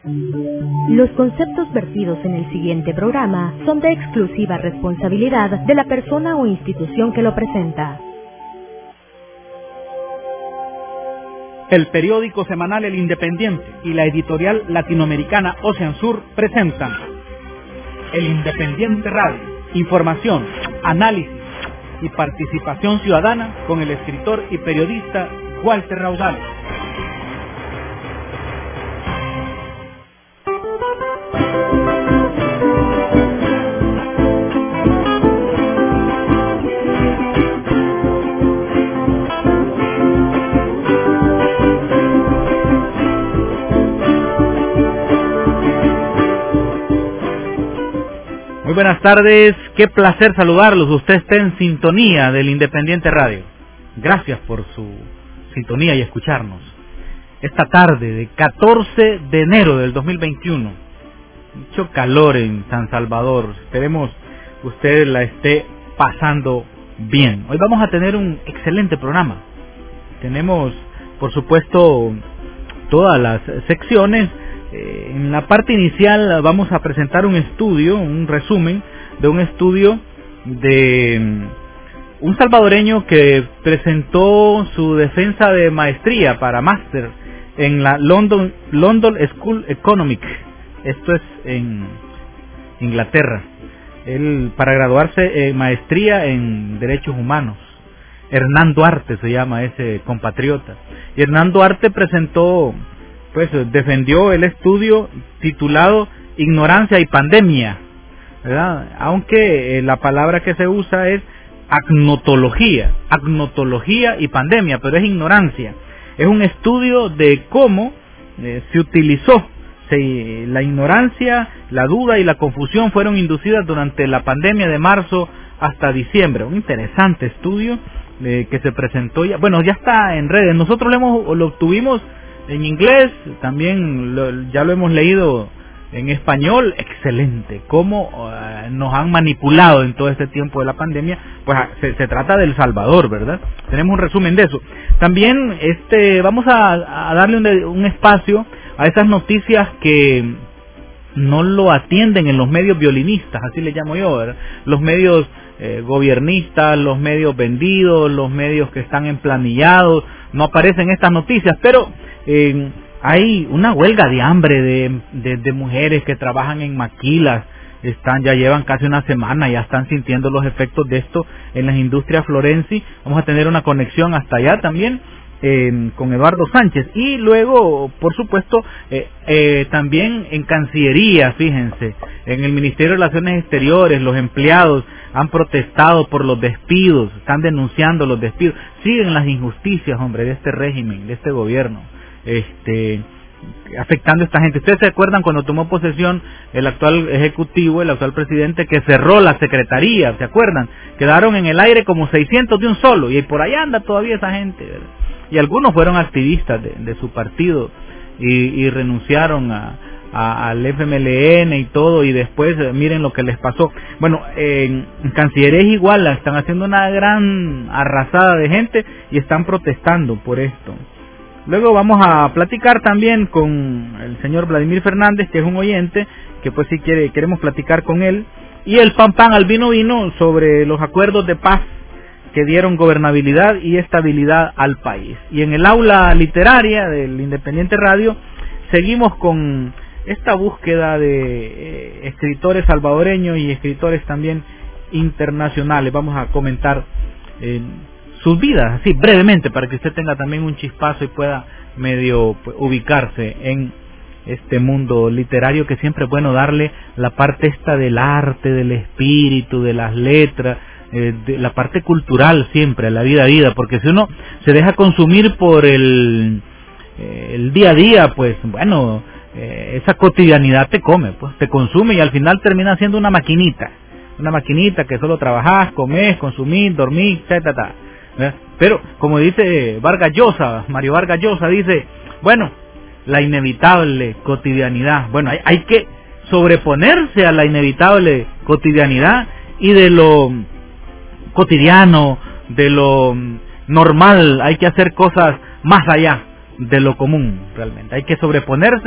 Los conceptos vertidos en el siguiente programa son de exclusiva responsabilidad de la persona o institución que lo presenta. El periódico semanal El Independiente y la editorial latinoamericana Ocean Sur presentan El Independiente Radio, información, análisis y participación ciudadana con el escritor y periodista Walter Raudal. Muy buenas tardes, qué placer saludarlos. Usted está en sintonía del Independiente Radio. Gracias por su sintonía y escucharnos. Esta tarde de 14 de enero del 2021, mucho calor en San Salvador. Esperemos que usted la esté pasando bien. Hoy vamos a tener un excelente programa. Tenemos, por supuesto, todas las secciones. En la parte inicial vamos a presentar un estudio, un resumen de un estudio de un salvadoreño que presentó su defensa de maestría para máster en la London School Economics. Esto es en Inglaterra. Él, para graduarse en maestría en Derechos Humanos. Hernán Duarte se llama ese compatriota. Y Hernán Duarte defendió el estudio titulado Ignorancia y Pandemia, ¿verdad? Aunque la palabra que se usa es agnotología y pandemia, pero es ignorancia. Es un estudio de cómo se utilizó, la ignorancia, la duda y la confusión fueron inducidas durante la pandemia de marzo hasta diciembre. Un interesante estudio que se presentó, ya está en redes. Nosotros lo obtuvimos en inglés, también ya lo hemos leído en español. Excelente, cómo nos han manipulado en todo este tiempo de la pandemia. Pues se trata de El Salvador, ¿verdad? Tenemos un resumen de eso. También vamos a darle un espacio a esas noticias que no lo atienden en los medios violinistas, así le llamo yo, ¿verdad? Los medios gobiernistas, los medios vendidos, los medios que están emplanillados, no aparecen estas noticias, pero hay una huelga de hambre de mujeres que trabajan en maquilas, ya llevan casi una semana, ya están sintiendo los efectos de esto en las industrias Florenci. Vamos a tener una conexión hasta allá también con Eduardo Sánchez. Y luego, por supuesto, también en Cancillería, fíjense, en el Ministerio de Relaciones Exteriores, los empleados han protestado por los despidos, están denunciando los despidos. Siguen las injusticias, hombre, de este régimen, de este gobierno, afectando a esta gente. ¿Ustedes se acuerdan cuando tomó posesión el actual ejecutivo, el actual presidente, que cerró la secretaría? ¿Se acuerdan? Quedaron en el aire como 600 de un solo, y por allá anda todavía esa gente, ¿verdad? Y algunos fueron activistas de su partido y renunciaron al FMLN y todo, y después miren lo que les pasó. Bueno, en Cancillería es igual, están haciendo una gran arrasada de gente y están protestando por esto. Luego vamos a platicar también con el señor Vladimir Fernández, que es un oyente, que pues sí queremos platicar con él, y el pan al vino sobre los acuerdos de paz que dieron gobernabilidad y estabilidad al país. Y en el aula literaria del Independiente Radio seguimos con esta búsqueda de escritores salvadoreños y escritores también internacionales. Vamos a comentar sus vidas, así brevemente, para que usted tenga también un chispazo y pueda medio ubicarse en este mundo literario, que siempre es bueno darle la parte esta del arte, del espíritu, de las letras, de la parte cultural siempre, la vida a vida, porque si uno se deja consumir por el día a día, pues bueno, esa cotidianidad te come, pues te consume y al final termina siendo una maquinita que solo trabajás, comés, consumís, dormís, etc. Pero como dice Mario Vargas Llosa dice, bueno, la inevitable cotidianidad, bueno, hay que sobreponerse a la inevitable cotidianidad, y de lo cotidiano, de lo normal, hay que hacer cosas más allá de lo común. Realmente hay que sobreponerse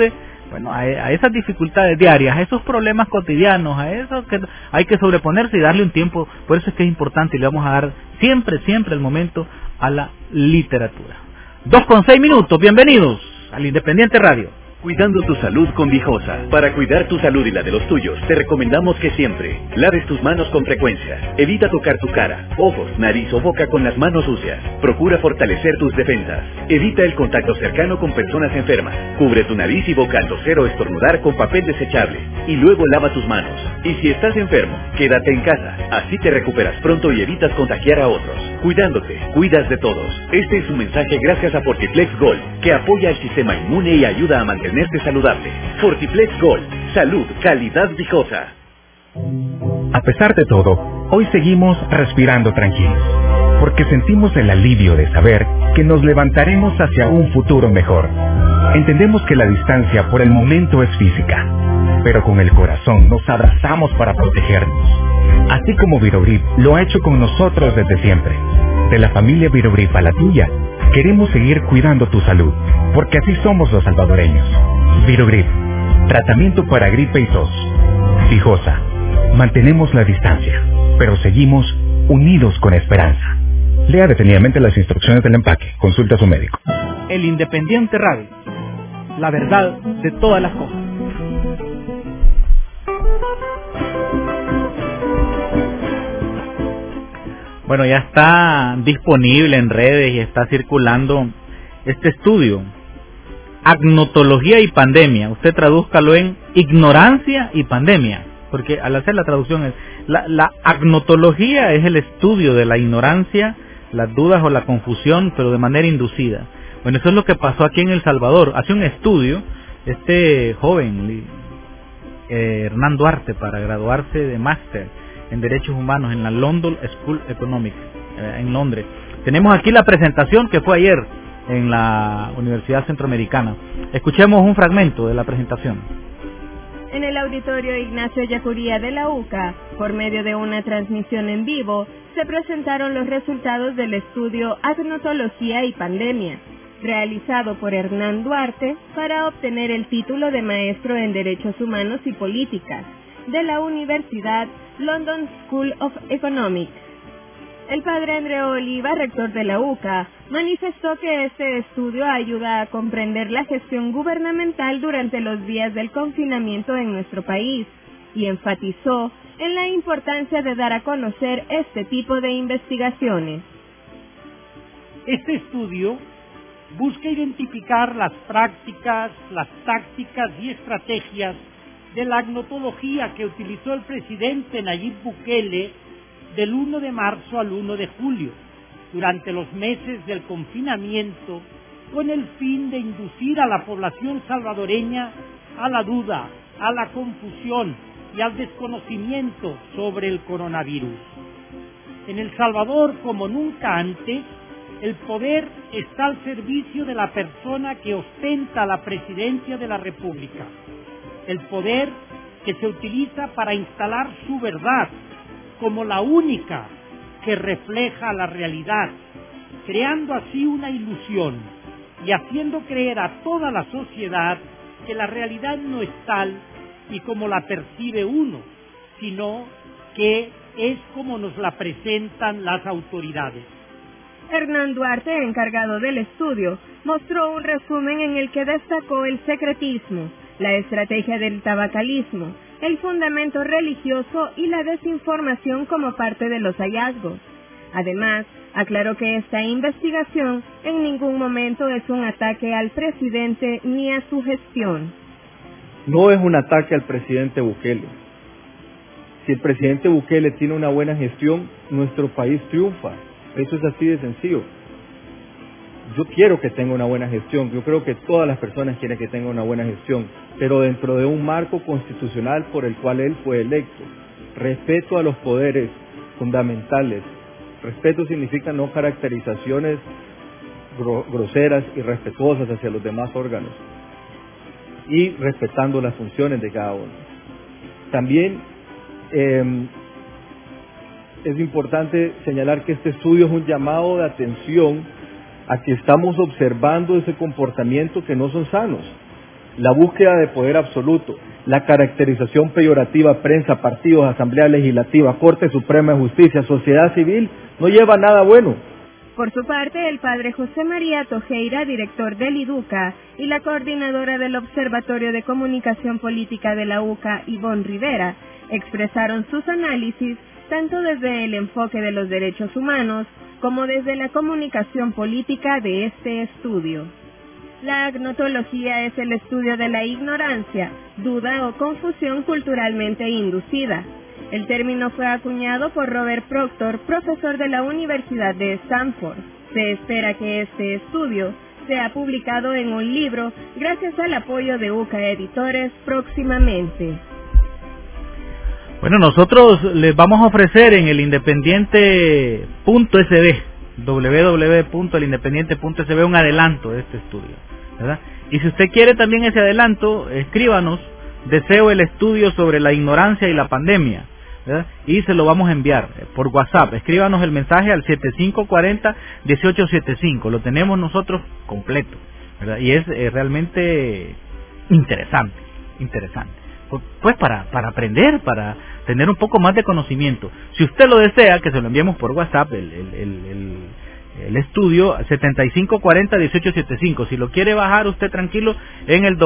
bueno, a esas dificultades diarias, a esos problemas cotidianos, a eso que hay que sobreponerse y darle un tiempo. Por eso es que es importante y le vamos a dar siempre el momento a la literatura. 2:06, bienvenidos al Independiente Radio. Cuidando tu salud con Vijosa. Para cuidar tu salud y la de los tuyos, te recomendamos que siempre laves tus manos con frecuencia. Evita tocar tu cara, ojos, nariz o boca con las manos sucias. Procura fortalecer tus defensas. Evita el contacto cercano con personas enfermas. Cubre tu nariz y boca al toser o estornudar con papel desechable. Y luego lava tus manos. Y si estás enfermo, quédate en casa. Así te recuperas pronto y evitas contagiar a otros. Cuidándote, cuidas de todos. Este es un mensaje gracias a Fortiplex Gold, que apoya el sistema inmune y ayuda a mantenerte saludable. Fortiplex Gold, salud, calidad Vijosa. A pesar de todo, hoy seguimos respirando tranquilos, porque sentimos el alivio de saber que nos levantaremos hacia un futuro mejor. Entendemos que la distancia por el momento es física, pero con el corazón nos abrazamos para protegernos, así como Virogrip lo ha hecho con nosotros desde siempre. De la familia Virogrip a la tuya, queremos seguir cuidando tu salud, porque así somos los salvadoreños. Virogrip, tratamiento para gripe y tos. Vijosa, mantenemos la distancia, pero seguimos unidos con esperanza. Lea detenidamente las instrucciones del empaque. Consulte a su médico. El Independiente Radio, la verdad de todas las cosas. Bueno, ya está disponible en redes y está circulando este estudio, Agnotología y Pandemia. Usted tradúzcalo en ignorancia y pandemia, porque al hacer la traducción es la agnotología es el estudio de la ignorancia, las dudas o la confusión, pero de manera inducida. Bueno, eso es lo que pasó aquí en El Salvador. Hace un estudio este joven Hernán Duarte para graduarse de máster en Derechos Humanos en la London School of Economics en Londres. Tenemos aquí la presentación que fue ayer en la Universidad Centroamericana. Escuchemos un fragmento de la presentación. En el auditorio Ignacio Yacuría de la UCA, por medio de una transmisión en vivo, se presentaron los resultados del estudio Agnotología y Pandemia, realizado por Hernán Duarte para obtener el título de maestro en Derechos Humanos y Políticas de la Universidad London School of Economics. El padre Andreu Oliva, rector de la UCA, manifestó que este estudio ayuda a comprender la gestión gubernamental durante los días del confinamiento en nuestro país y enfatizó en la importancia de dar a conocer este tipo de investigaciones. Este estudio busca identificar las prácticas, las tácticas y estrategias de la agnotología que utilizó el presidente Nayib Bukele del 1 de marzo al 1 de julio, durante los meses del confinamiento, con el fin de inducir a la población salvadoreña a la duda, a la confusión y al desconocimiento sobre el coronavirus. En El Salvador, como nunca antes, el poder está al servicio de la persona que ostenta la presidencia de la República. El poder que se utiliza para instalar su verdad como la única que refleja la realidad, creando así una ilusión y haciendo creer a toda la sociedad que la realidad no es tal y como la percibe uno, sino que es como nos la presentan las autoridades. Hernán Duarte, encargado del estudio, mostró un resumen en el que destacó el secretismo, la estrategia del tabacalismo, el fundamento religioso y la desinformación como parte de los hallazgos. Además, aclaró que esta investigación en ningún momento es un ataque al presidente ni a su gestión. No es un ataque al presidente Bukele. Si el presidente Bukele tiene una buena gestión, nuestro país triunfa. Eso es así de sencillo. Yo quiero que tenga una buena gestión, yo creo que todas las personas quieren que tenga una buena gestión, pero dentro de un marco constitucional por el cual él fue electo. Respeto a los poderes fundamentales. Respeto significa no caracterizaciones groseras y respetuosas hacia los demás órganos. Y respetando las funciones de cada uno. También es importante señalar que este estudio es un llamado de atención a que estamos observando ese comportamiento que no son sanos. la búsqueda de poder absoluto, la caracterización peyorativa, prensa, partidos, Asamblea Legislativa, Corte Suprema de Justicia, sociedad civil, no lleva a nada bueno. Por su parte, el padre José María Tojeira, director del IDUCA, y la coordinadora del Observatorio de Comunicación Política de la UCA, Ivonne Rivera, expresaron sus análisis tanto desde el enfoque de los derechos humanos como desde la comunicación política de este estudio. La agnotología es el estudio de la ignorancia, duda o confusión culturalmente inducida. El término fue acuñado por Robert Proctor, profesor de la Universidad de Stanford. Se espera que este estudio sea publicado en un libro gracias al apoyo de UCA Editores próximamente. Bueno, nosotros les vamos a ofrecer en el independiente.sb, www.elindependiente.sb, un adelanto de este estudio, ¿verdad? Y si usted quiere también ese adelanto, escríbanos, deseo el estudio sobre la ignorancia y la pandemia, ¿verdad? Y se lo vamos a enviar por WhatsApp. Escríbanos el mensaje al 7540-1875, lo tenemos nosotros completo, ¿verdad? Y es realmente interesante. Pues para aprender, para tener un poco más de conocimiento. Si usted lo desea, que se lo enviemos por WhatsApp, el estudio 7540-1875. Si lo quiere bajar usted tranquilo en el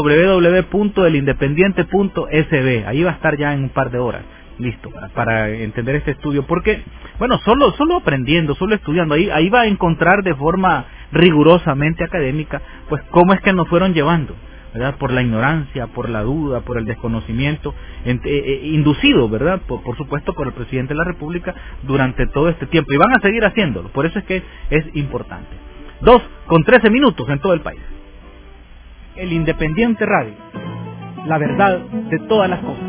www.elindependiente.sb. Ahí va a estar ya en un par de horas. Listo, para entender este estudio. Porque, bueno, solo aprendiendo, solo estudiando, ahí va a encontrar de forma rigurosamente académica, pues cómo es que nos fueron llevando, ¿verdad? Por la ignorancia, por la duda, por el desconocimiento inducido, ¿verdad? Por supuesto por el presidente de la República durante todo este tiempo, y van a seguir haciéndolo. Por eso es que es importante. 2:13 en todo el país. El Independiente Radio, la verdad de todas las cosas.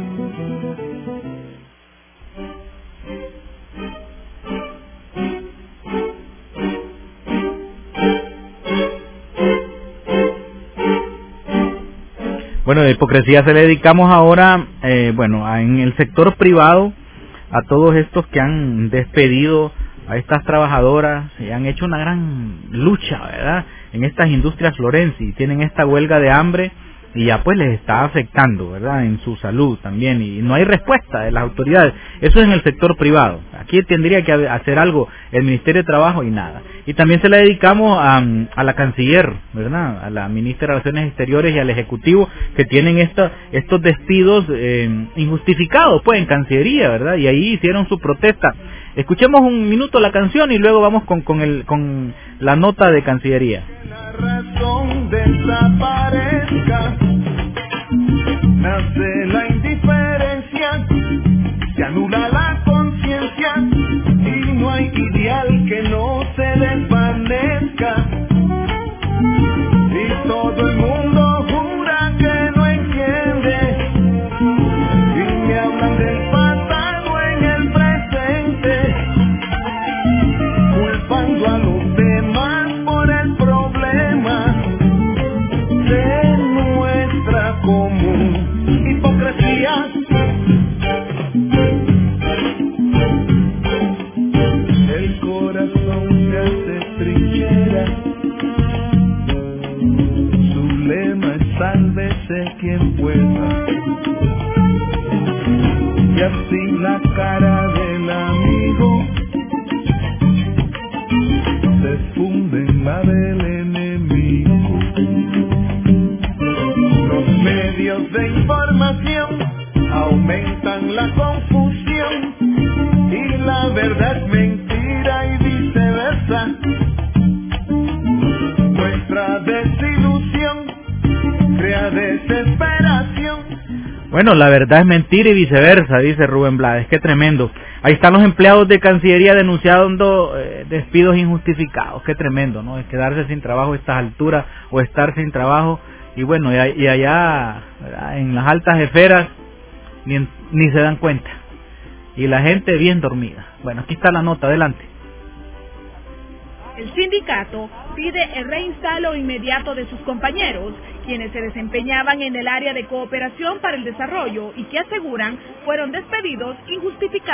Bueno, de hipocresía se le dedicamos ahora, en el sector privado, a todos estos que han despedido a estas trabajadoras y han hecho una gran lucha, ¿verdad? En estas industrias florenses, tienen esta huelga de hambre y ya pues les está afectando, ¿verdad? En su salud también, y no hay respuesta de las autoridades. Eso es en el sector privado. Aquí tendría que hacer algo el Ministerio de Trabajo y nada. Y también se la dedicamos a la canciller, ¿verdad? A la ministra de Relaciones Exteriores y al Ejecutivo, que tienen estos despidos injustificados, pues, en Cancillería, ¿verdad? Y ahí hicieron su protesta. Escuchemos un minuto la canción y luego vamos con la nota de Cancillería. La razón desaparezca, nace la indiferencia, se anula la conciencia y no hay ideal que no se desvanezca. Y todo el mundo jura que no entiende y me hablan del pasado en el presente, culpando a los demás por el problema de nuestra común hipocresía. El corazón se hace trinchera, su lema es sálvese quien pueda, y así la cara del amigo se funde en la del enemigo. Los medios de información aumentan la confusión y la verdad es mentira y viceversa. Nuestra desilusión crea desesperación. Bueno, la verdad es mentira y viceversa, dice Rubén Blades. Qué tremendo. Ahí están los empleados de Cancillería denunciando despidos injustificados. Qué tremendo, ¿no? Es quedarse sin trabajo a estas alturas o estar sin trabajo. Y bueno, y allá, ¿verdad?, en las altas esferas ni se dan cuenta. Y la gente bien dormida. Bueno, aquí está la nota, adelante. El sindicato pide el reinstalo inmediato de sus compañeros, quienes se desempeñaban en el área de cooperación para el desarrollo y que aseguran fueron despedidos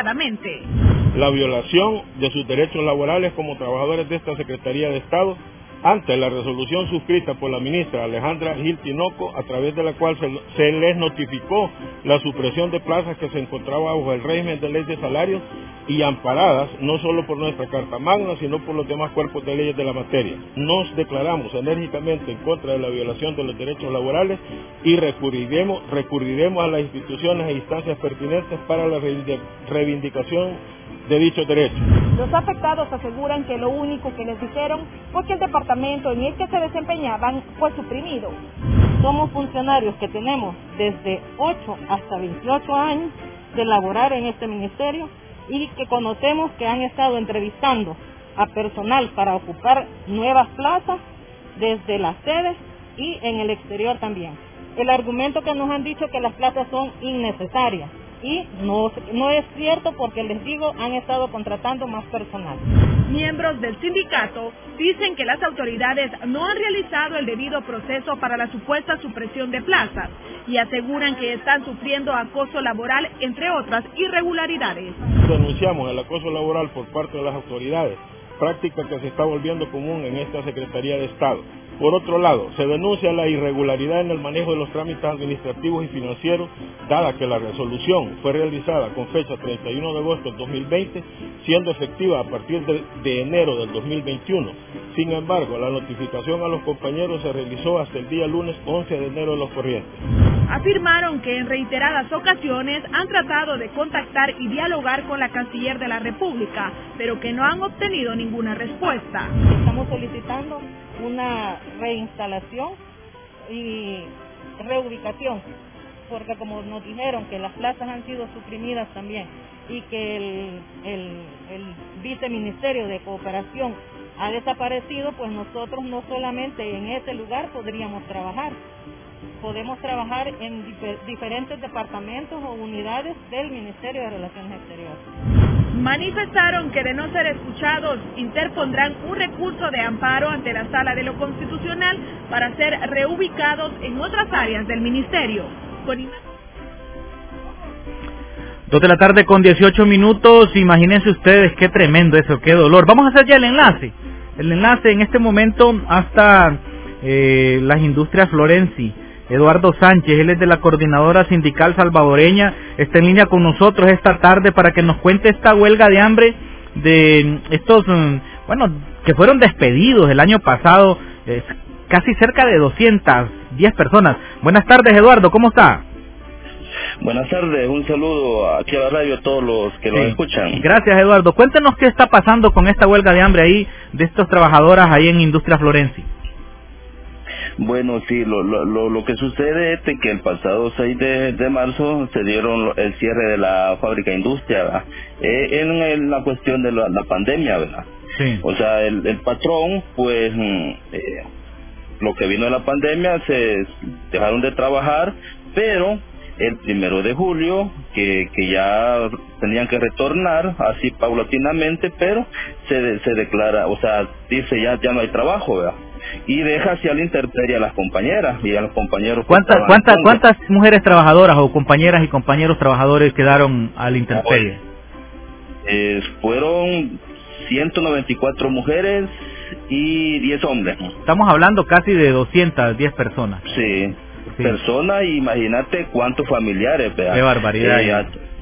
injustificadamente. La violación de sus derechos laborales como trabajadores de esta Secretaría de Estado ante la resolución suscrita por la ministra Alejandra Gil Tinoco, a través de la cual se les notificó la supresión de plazas que se encontraba bajo el régimen de ley de salarios y amparadas no solo por nuestra Carta Magna, sino por los demás cuerpos de leyes de la materia. Nos declaramos enérgicamente en contra de la violación de los derechos laborales y recurriremos a las instituciones e instancias pertinentes para la reivindicación de dichos derechos. Los afectados aseguran que lo único que les dijeron fue que el departamento en el que se desempeñaban fue suprimido. Somos funcionarios que tenemos desde 8 hasta 28 años de laborar en este ministerio y que conocemos que han estado entrevistando a personal para ocupar nuevas plazas desde las sedes y en el exterior también. El argumento que nos han dicho que las plazas son innecesarias. Y no es cierto porque, les digo, han estado contratando más personal. Miembros del sindicato dicen que las autoridades no han realizado el debido proceso para la supuesta supresión de plazas y aseguran que están sufriendo acoso laboral, entre otras irregularidades. Denunciamos el acoso laboral por parte de las autoridades, práctica que se está volviendo común en esta Secretaría de Estado. Por otro lado, se denuncia la irregularidad en el manejo de los trámites administrativos y financieros, dada que la resolución fue realizada con fecha 31 de agosto del 2020, siendo efectiva a partir de enero del 2021. Sin embargo, la notificación a los compañeros se realizó hasta el día lunes 11 de enero de los corrientes. Afirmaron que en reiteradas ocasiones han tratado de contactar y dialogar con la Canciller de la República, pero que no han obtenido ninguna respuesta. Estamos solicitando una reinstalación y reubicación, porque como nos dijeron que las plazas han sido suprimidas también y que el viceministerio de Cooperación ha desaparecido, pues nosotros no solamente en ese lugar podríamos trabajar, podemos trabajar en diferentes departamentos o unidades del Ministerio de Relaciones Exteriores. Manifestaron que de no ser escuchados interpondrán un recurso de amparo ante la Sala de lo Constitucional para ser reubicados en otras áreas del ministerio. 2 de la tarde con 18 minutos, imagínense ustedes qué tremendo eso, qué dolor. Vamos a hacer ya el enlace en este momento hasta las industrias Florenci. Eduardo Sánchez, él es de la Coordinadora Sindical Salvadoreña, está en línea con nosotros esta tarde para que nos cuente esta huelga de hambre de estos, que fueron despedidos el año pasado, casi cerca de 210 personas. Buenas tardes, Eduardo, ¿cómo está? Buenas tardes, un saludo aquí a la radio a todos los que lo escuchan. Gracias, Eduardo. Cuéntenos qué está pasando con esta huelga de hambre ahí, de estas trabajadoras ahí en Industria Florenci. Bueno, sí, lo que sucede es que el pasado 6 de marzo se dieron el cierre de la fábrica industria, ¿verdad? En la cuestión de la pandemia, ¿verdad? Sí. O sea, el patrón, pues, lo que vino de la pandemia, se dejaron de trabajar, pero el 1 de julio, que ya tenían que retornar, así paulatinamente, pero se declara, o sea, dice ya no hay trabajo, ¿verdad? Y deja hacia la intemperie a las compañeras y a los compañeros. ¿Cuántas mujeres trabajadoras o compañeras y compañeros trabajadores quedaron a la intemperie? Fueron 194 mujeres y 10 hombres. Estamos hablando casi de 210 personas. Sí. Personas, imagínate cuántos familiares, ¿verdad? Qué barbaridad.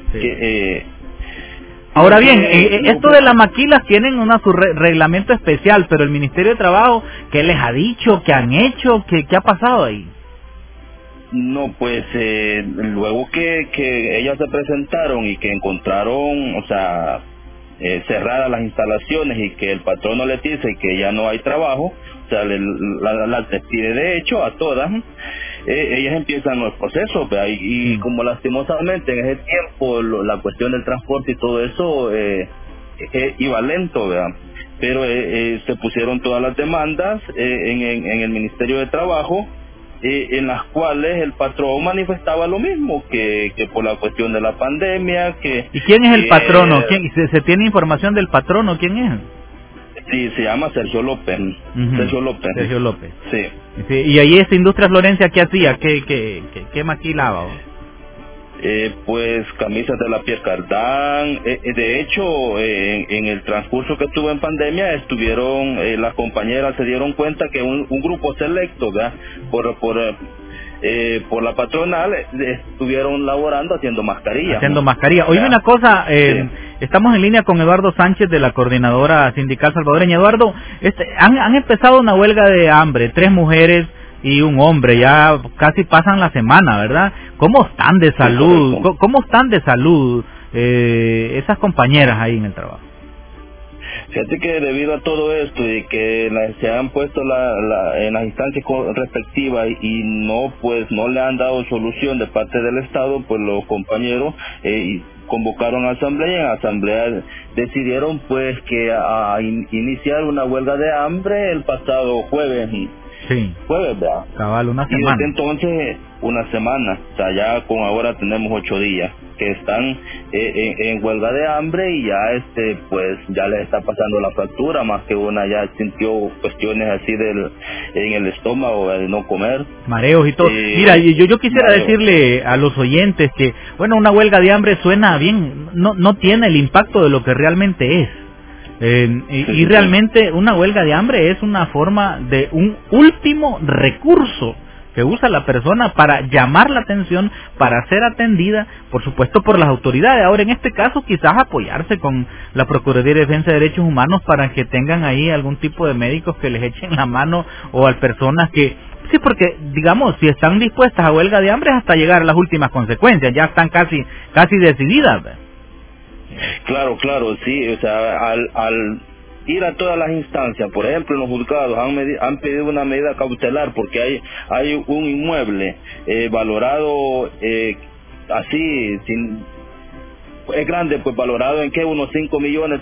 Ahora bien, esto de las maquilas tienen su reglamento especial, pero el Ministerio de Trabajo, ¿qué les ha dicho? ¿Qué han hecho? ¿Qué ha pasado ahí? No, pues luego que ellas se presentaron y que encontraron, o sea, cerradas las instalaciones y que el patrón no les dice que ya no hay trabajo, o sea, las despide de hecho a todas. Ellas empiezan los procesos, ¿verdad? Y como lastimosamente en ese tiempo la cuestión del transporte y todo eso iba lento, ¿verdad? Pero se pusieron todas las demandas en el Ministerio de Trabajo, en las cuales el patrón manifestaba lo mismo, que por la cuestión de la pandemia. ¿Y quién es el patrono? ¿Se tiene información del patrono? ¿Quién es? Sí, se llama Sergio López. Sergio López. Sí. Y ahí esta Industria Florencia, ¿qué hacía? ¿Qué maquilaba? pues camisas de la Pierre Cardin. De hecho, en el transcurso que estuvo en pandemia, estuvieron las compañeras se dieron cuenta que un grupo selecto, ¿verdad? Por la patronal estuvieron laborando haciendo mascarillas. Oye, una cosa, estamos en línea con Eduardo Sánchez de la Coordinadora Sindical Salvadoreña. Eduardo, han empezado una huelga de hambre, 3 mujeres y un hombre, ya casi pasan la semana, ¿verdad? ¿Cómo están de salud? ¿Cómo están de salud esas compañeras ahí en el trabajo? Fíjate que debido a todo esto y que se han puesto en las instancias respectivas y no le han dado solución de parte del Estado, pues los compañeros convocaron a asamblea y en asamblea decidieron pues que a iniciar una huelga de hambre el pasado jueves. Jueves, ¿verdad? Cabal, una semana. Y desde entonces, una semana. O sea, ya ahora tenemos 8 días que están en huelga de hambre y ya pues ya les está pasando la factura, más que una ya sintió cuestiones así en el estómago de no comer, mareos y todo. Mira, yo quisiera decirle a los oyentes que bueno, una huelga de hambre suena bien, no tiene el impacto de lo que realmente es. Y realmente una huelga de hambre es una forma de un último recurso que usa la persona para llamar la atención, para ser atendida, por supuesto, por las autoridades. Ahora, en este caso, quizás apoyarse con la Procuraduría de Defensa de Derechos Humanos para que tengan ahí algún tipo de médicos que les echen la mano, o a personas que... Sí, porque, digamos, si están dispuestas a huelga de hambre hasta llegar a las últimas consecuencias, ya están casi decididas. Claro, sí, o sea, al ir a todas las instancias, por ejemplo, en los juzgados han pedido una medida cautelar porque hay un inmueble valorado así, es grande, pues valorado en unos $5 millones.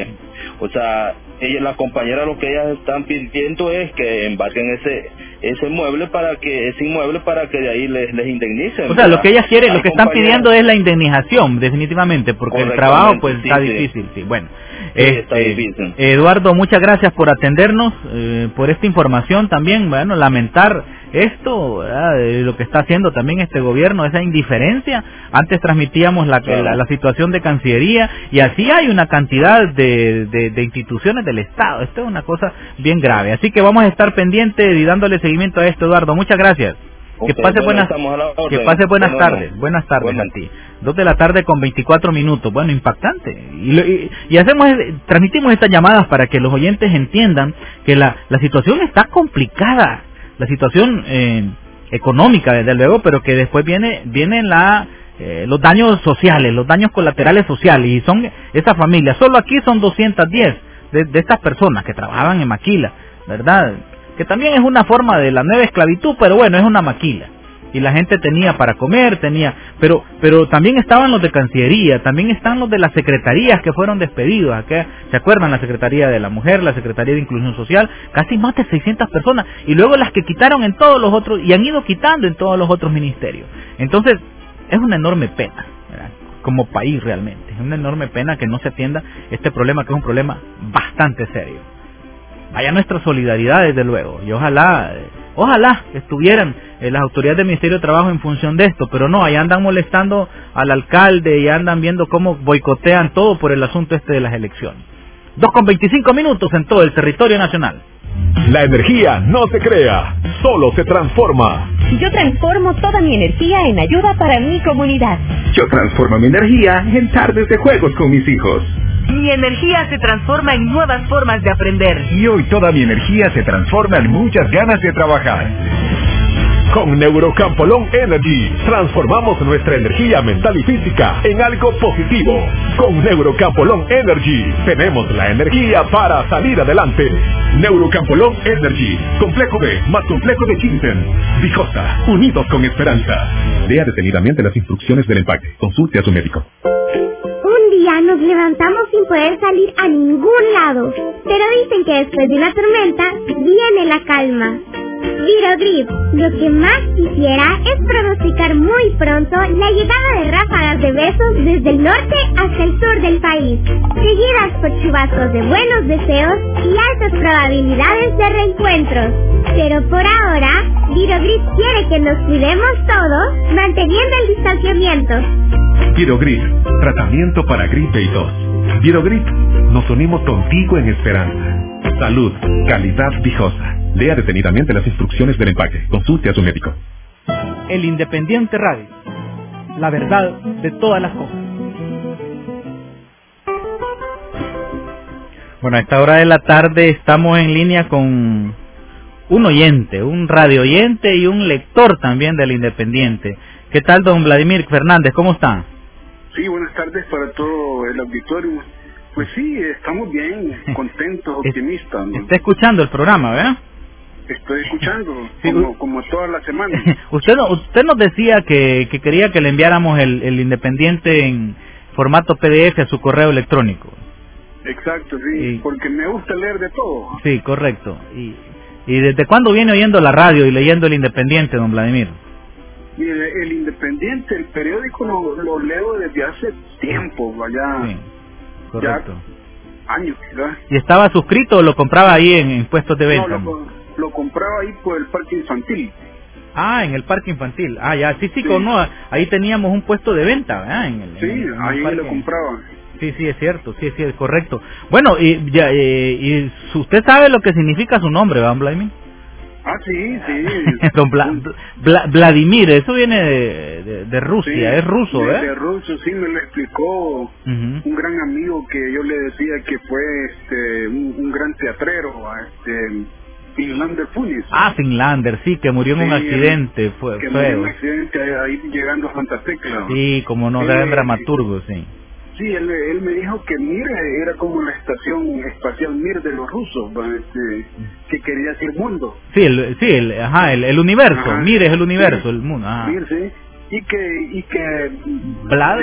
O sea, las compañeras lo que ellas están pidiendo es que embarquen ese inmueble para que de ahí les indemnicen. O sea, lo que ellas quieren, lo que están pidiendo es la indemnización, definitivamente, porque el trabajo pues está difícil. Sí, bueno. Está difícil. Eduardo, muchas gracias por atendernos, por esta información también. Bueno, lamentar esto, ¿verdad?, de lo que está haciendo también este gobierno, esa indiferencia. Antes transmitíamos la situación de Cancillería y así hay una cantidad de instituciones del Estado. Esto es una cosa bien grave. Así que vamos a estar pendientes y dándole seguimiento a esto, Eduardo. Muchas gracias. Que pase buenas tardes. Buenas tardes a ti. 2:00 con 24 minutos. Bueno, impactante. Y transmitimos estas llamadas para que los oyentes entiendan que la situación está complicada. La situación económica, desde luego, pero que después vienen los daños sociales, los daños colaterales sociales, y son esas familias. Solo aquí son 210 de estas personas que trabajaban en maquila, ¿verdad? Que también es una forma de la nueva esclavitud, pero bueno, es una maquila. Y la gente tenía para comer, pero también estaban los de Cancillería, también están los de las secretarías que fueron despedidos. Acá, ¿se acuerdan? La Secretaría de la Mujer, la Secretaría de Inclusión Social, casi más de 600 personas, y luego las que quitaron en todos los otros, y han ido quitando en todos los otros ministerios. Entonces, es una enorme pena, ¿verdad?, como país realmente, es una enorme pena que no se atienda este problema, que es un problema bastante serio. Vaya nuestra solidaridad, desde luego, y ojalá estuvieran las autoridades del Ministerio de Trabajo en función de esto, pero no, ahí andan molestando al alcalde y andan viendo cómo boicotean todo por el asunto de las elecciones. 2:25 minutos en todo el territorio nacional. La energía no se crea, solo se transforma. Yo transformo toda mi energía en ayuda para mi comunidad. Yo transformo mi energía en tardes de juegos con mis hijos. Mi energía se transforma en nuevas formas de aprender. Y hoy toda mi energía se transforma en muchas ganas de trabajar. Con Neurocampolón Energy, transformamos nuestra energía mental y física en algo positivo. Con Neurocampolón Energy, tenemos la energía para salir adelante. Neurocampolón Energy, complejo B más complejo de Quinten. Vijosa, unidos con esperanza. Lea detenidamente las instrucciones del empaque. Consulte a su médico. Un día nos levantamos sin poder salir a ningún lado, pero dicen que después de una tormenta viene la calma. Virogrip, lo que más quisiera es pronosticar muy pronto la llegada de ráfagas de besos desde el norte hasta el sur del país, seguidas por chubascos de buenos deseos y altas probabilidades de reencuentros. Pero por ahora, Virogrip quiere que nos cuidemos todos, manteniendo el distanciamiento. Virogrip, tratamiento para gripe y tos. Virogrip, nos unimos contigo en esperanza. Salud, calidad Vijosa. Lea detenidamente las instrucciones del empaque. Consulte a su médico. El Independiente Radio. La verdad de todas las cosas. Bueno, a esta hora de la tarde estamos en línea con un oyente, un radio oyente y un lector también del Independiente. ¿Qué tal, don Vladimir Fernández? ¿Cómo está? Sí, buenas tardes para todo el auditorio. Pues sí, estamos bien, contentos, optimistas, ¿no? Está escuchando el programa, ¿verdad? Estoy escuchando, sí, como todas las semanas. Usted nos decía que quería que le enviáramos el Independiente en formato PDF a su correo electrónico. Exacto, sí, porque me gusta leer de todo. Sí, correcto. ¿Y desde cuándo viene oyendo la radio y leyendo el Independiente, don Vladimir? Mire, el Independiente, el periódico lo leo desde hace tiempo, allá. Sí, correcto. Ya años, ¿verdad? ¿Y estaba suscrito o lo compraba ahí en puestos de venta? No, lo compraba ahí por el parque infantil. Ah, en el parque infantil. Ah, ya, sí, no, ahí teníamos un puesto de venta, ¿verdad? Ahí lo compraba. Sí, es cierto, sí, es correcto. Bueno, y usted sabe lo que significa su nombre, ¿verdad, Vladimir? Ah, sí. Don Vladimir, eso viene de Rusia, sí, es ruso, ¿eh? De ruso, sí, me lo explicó un gran amigo que yo le decía que fue un gran teatrero, Finlander Funes. Ah, Finlander, sí, que murió en un accidente, fue feo. Murió en un accidente ahí llegando a Santa Tecla. Sí, como no, era dramaturgo, sí. Sí, él me dijo que Mir era como la estación espacial Mir de los rusos, que quería decir mundo. Sí, el universo. Ajá. Mir es el universo, sí, el mundo. Ajá. Mir, sí. Y que Vlad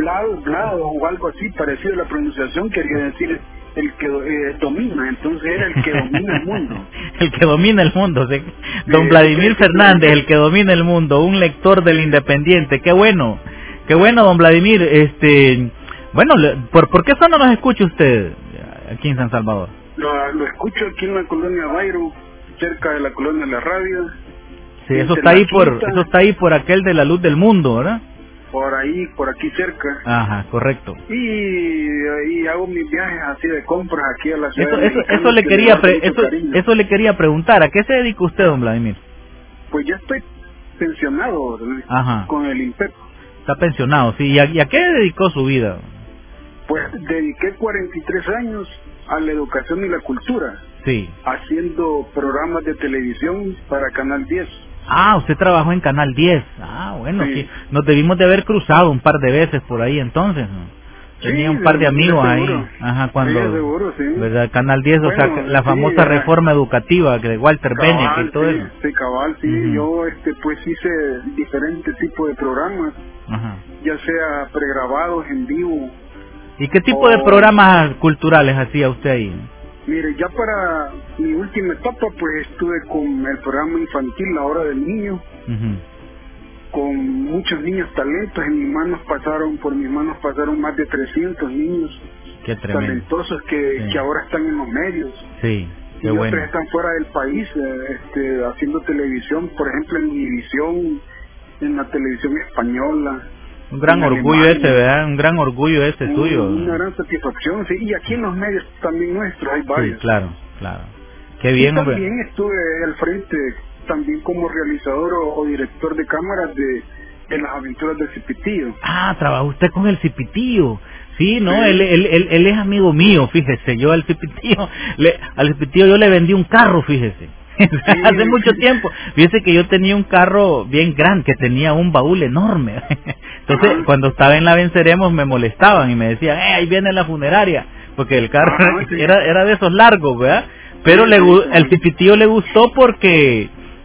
o algo así parecido a la pronunciación quería decir el que domina, entonces era el que domina el mundo. El que domina el mundo, ¿sí? Don Vladimir Fernández, el que domina el mundo, un lector del Independiente. Qué bueno, don Vladimir. Bueno, ¿por qué zona nos escucha usted aquí en San Salvador? Lo escucho aquí en la colonia Bairo, cerca de la colonia La Radio. Sí, eso está ahí por aquel de la Luz del Mundo, ¿verdad? Por aquí cerca. Ajá, correcto. Y hago mis viajes así de compras aquí a la ciudad. Eso le quería preguntar, ¿a qué se dedica usted, don Vladimir? Pues ya estoy pensionado, ajá, con el INPEC. Está pensionado, sí. ¿Y a qué dedicó su vida? Pues dediqué 43 años a la educación y la cultura. Sí. Haciendo programas de televisión para Canal 10. Ah, usted trabajó en Canal 10. Ah, bueno, sí. Nos debimos de haber cruzado un par de veces por ahí entonces, ¿no? Tenía un par de amigos ahí. Ajá, cuando... Sí, seguro, sí. ¿Verdad? Canal 10, bueno, o sea, la famosa reforma educativa de Walter Benedict y todo eso. Sí, cabal, sí. Yo, pues hice diferentes tipos de programas. Ajá. Ya sea pregrabados, en vivo. ¿Y qué tipo de programas culturales hacía usted ahí? Mire, ya para mi última etapa, pues estuve con el programa infantil La Hora del Niño, con muchos niños talentos. Por mis manos pasaron más de 300 niños talentosos que ahora están en los medios. Sí, qué y bueno. otros están fuera del país, haciendo televisión, por ejemplo en Univisión, en la televisión española. Un gran orgullo ese, ¿verdad? Un gran orgullo ese tuyo. Una gran satisfacción, sí. Y aquí en los medios también nuestros hay varios. Sí, claro. Qué bien, hombre. También estuve al frente, también como realizador o director de cámaras de las aventuras del Cipitillo. Ah, trabajó usted con el Cipitillo. Sí, no, sí. Él es amigo mío, fíjese. Yo al Cipitillo yo le vendí un carro, fíjese. Hace mucho tiempo. Fíjese que yo tenía un carro bien grande, que tenía un baúl enorme. Entonces, cuando estaba en la Venceremos me molestaban y me decían, ahí viene la funeraria, porque el carro era de esos largos, ¿verdad? Pero el Cipitillo le gustó porque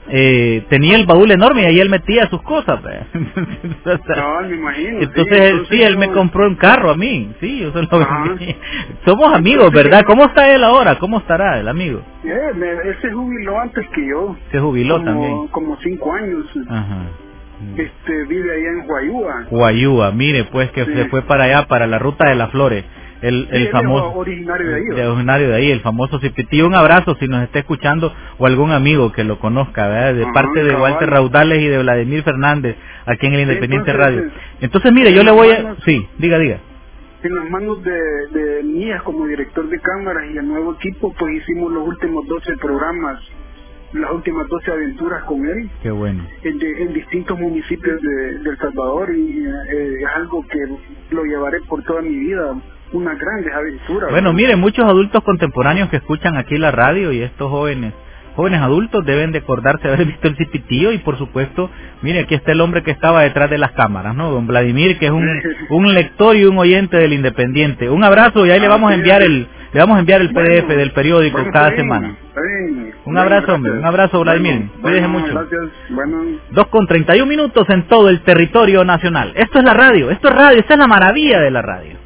tenía el baúl enorme y ahí él metía sus cosas. No, me imagino. Entonces él me compró un carro a mí, sí, yo se lo vendí. Somos amigos, ¿verdad? ¿Cómo está él ahora? ¿Cómo estará el amigo? Él se jubiló antes que yo. Se jubiló también. Como 5 años. Ajá. Vive allá en Huayúa. Huayúa, mire, pues que se fue para allá, para la Ruta de las Flores. El famoso originario de ahí, el famoso Cipitío. Un abrazo si nos está escuchando o algún amigo que lo conozca, ¿verdad? De parte de Walter Raudales y de Vladimir Fernández aquí en el Independiente Radio. Entonces mire, yo le voy a... Sí, diga. En las manos de mías como director de cámaras y el nuevo equipo, pues hicimos los últimos 12 programas, las últimas 12 aventuras con él. Qué bueno. En distintos municipios de El Salvador, y es algo que lo llevaré por toda mi vida. Una gran aventura. Bueno, mire, muchos adultos contemporáneos que escuchan aquí la radio y estos jóvenes adultos deben de acordarse de haber visto el Cipitío. Y por supuesto, mire, aquí está el hombre que estaba detrás de las cámaras, ¿no? Don Vladimir, que es un lector y un oyente del Independiente. Un abrazo y ahí le vamos a enviar el PDF del periódico cada semana. Un abrazo, hombre, un abrazo, Vladimir. Cuídese mucho. Gracias. 2:31 en todo el territorio nacional. Esto es la radio, esta es la maravilla de la radio.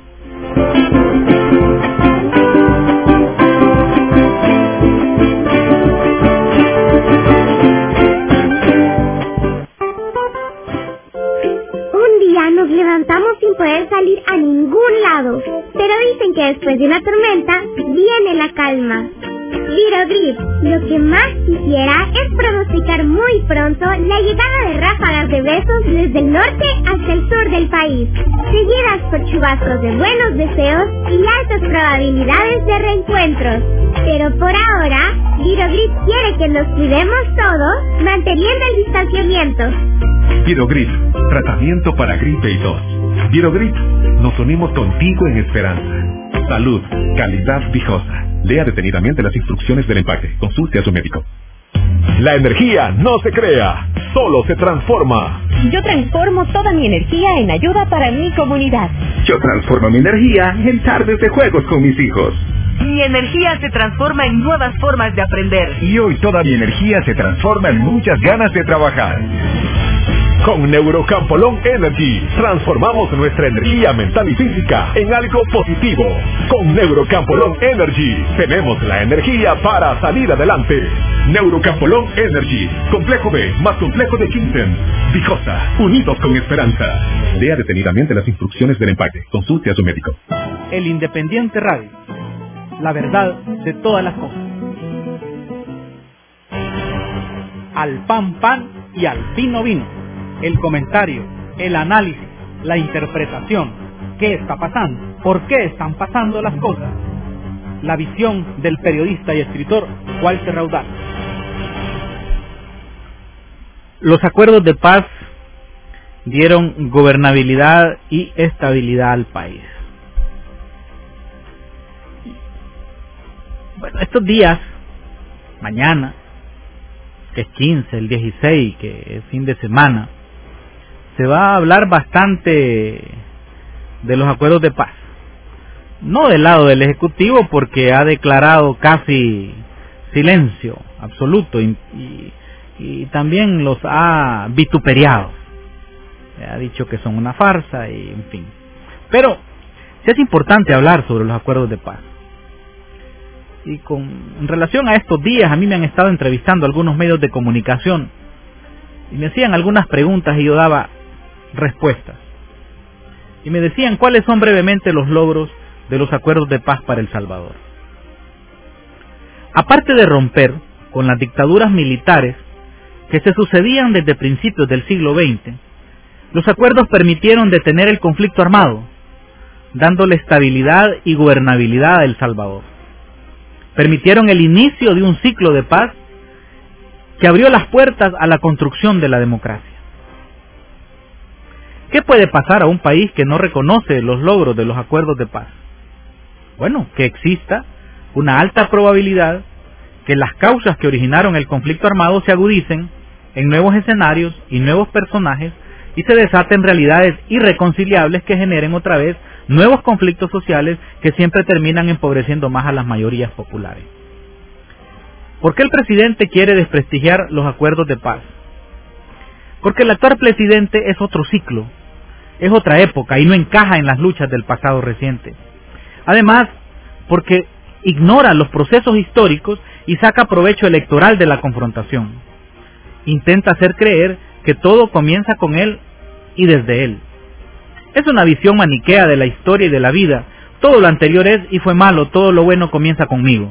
Un día nos levantamos sin poder salir a ningún lado, pero dicen que después de una tormenta viene la calma. Virogrip, lo que más quisiera es pronosticar muy pronto la llegada de ráfagas de besos desde el norte hasta el sur del país, seguidas por chubascos de buenos deseos y altas probabilidades de reencuentros. Pero por ahora, Virogrip quiere que nos cuidemos todos, manteniendo el distanciamiento. Virogrip, tratamiento para gripe y tos. Virogrip, nos unimos contigo en esperanza. Salud, calidad Vijosa. Lea detenidamente las instrucciones del empaque. Consulte a su médico. La energía no se crea, solo se transforma. Yo transformo toda mi energía en ayuda para mi comunidad. Yo transformo mi energía en tardes de juegos con mis hijos. Mi energía se transforma en nuevas formas de aprender. Y hoy toda mi energía se transforma en muchas ganas de trabajar. Con Neurocampolón Energy, transformamos nuestra energía mental y física en algo positivo. Con Neurocampolón Energy, tenemos la energía para salir adelante. Neurocampolón Energy, complejo B más complejo de Quinten. Vijosa, unidos con esperanza. Lea detenidamente las instrucciones del empaque. Consulte a su médico. El Independiente Radio, la verdad de todas las cosas. Al pan y al vino. El comentario, el análisis, la interpretación. ¿Qué está pasando? ¿Por qué están pasando las cosas? La visión del periodista y escritor Walter Raudal. Los acuerdos de paz dieron gobernabilidad y estabilidad al país. Bueno, estos días, mañana, que es 15, el 16, que es fin de semana, se va a hablar bastante de los acuerdos de paz. No del lado del Ejecutivo, porque ha declarado casi silencio absoluto y también los ha vituperiado. Ha dicho que son una farsa y en fin. Pero sí es importante hablar sobre los acuerdos de paz. Y en relación a estos días, a mí me han estado entrevistando algunos medios de comunicación y me hacían algunas preguntas y yo daba respuestas. Y me decían cuáles son brevemente los logros de los acuerdos de paz para El Salvador. Aparte de romper con las dictaduras militares que se sucedían desde principios del siglo XX, los acuerdos permitieron detener el conflicto armado, dándole estabilidad y gobernabilidad a El Salvador. Permitieron el inicio de un ciclo de paz que abrió las puertas a la construcción de la democracia. ¿Qué puede pasar a un país que no reconoce los logros de los acuerdos de paz? Bueno, que exista una alta probabilidad que las causas que originaron el conflicto armado se agudicen en nuevos escenarios y nuevos personajes y se desaten realidades irreconciliables que generen otra vez nuevos conflictos sociales que siempre terminan empobreciendo más a las mayorías populares. ¿Por qué el presidente quiere desprestigiar los acuerdos de paz? Porque el actual presidente es otro ciclo, es otra época y no encaja en las luchas del pasado reciente. Además, porque ignora los procesos históricos y saca provecho electoral de la confrontación. Intenta hacer creer que todo comienza con él y desde él. Es una visión maniquea de la historia y de la vida. Todo lo anterior es y fue malo, todo lo bueno comienza conmigo.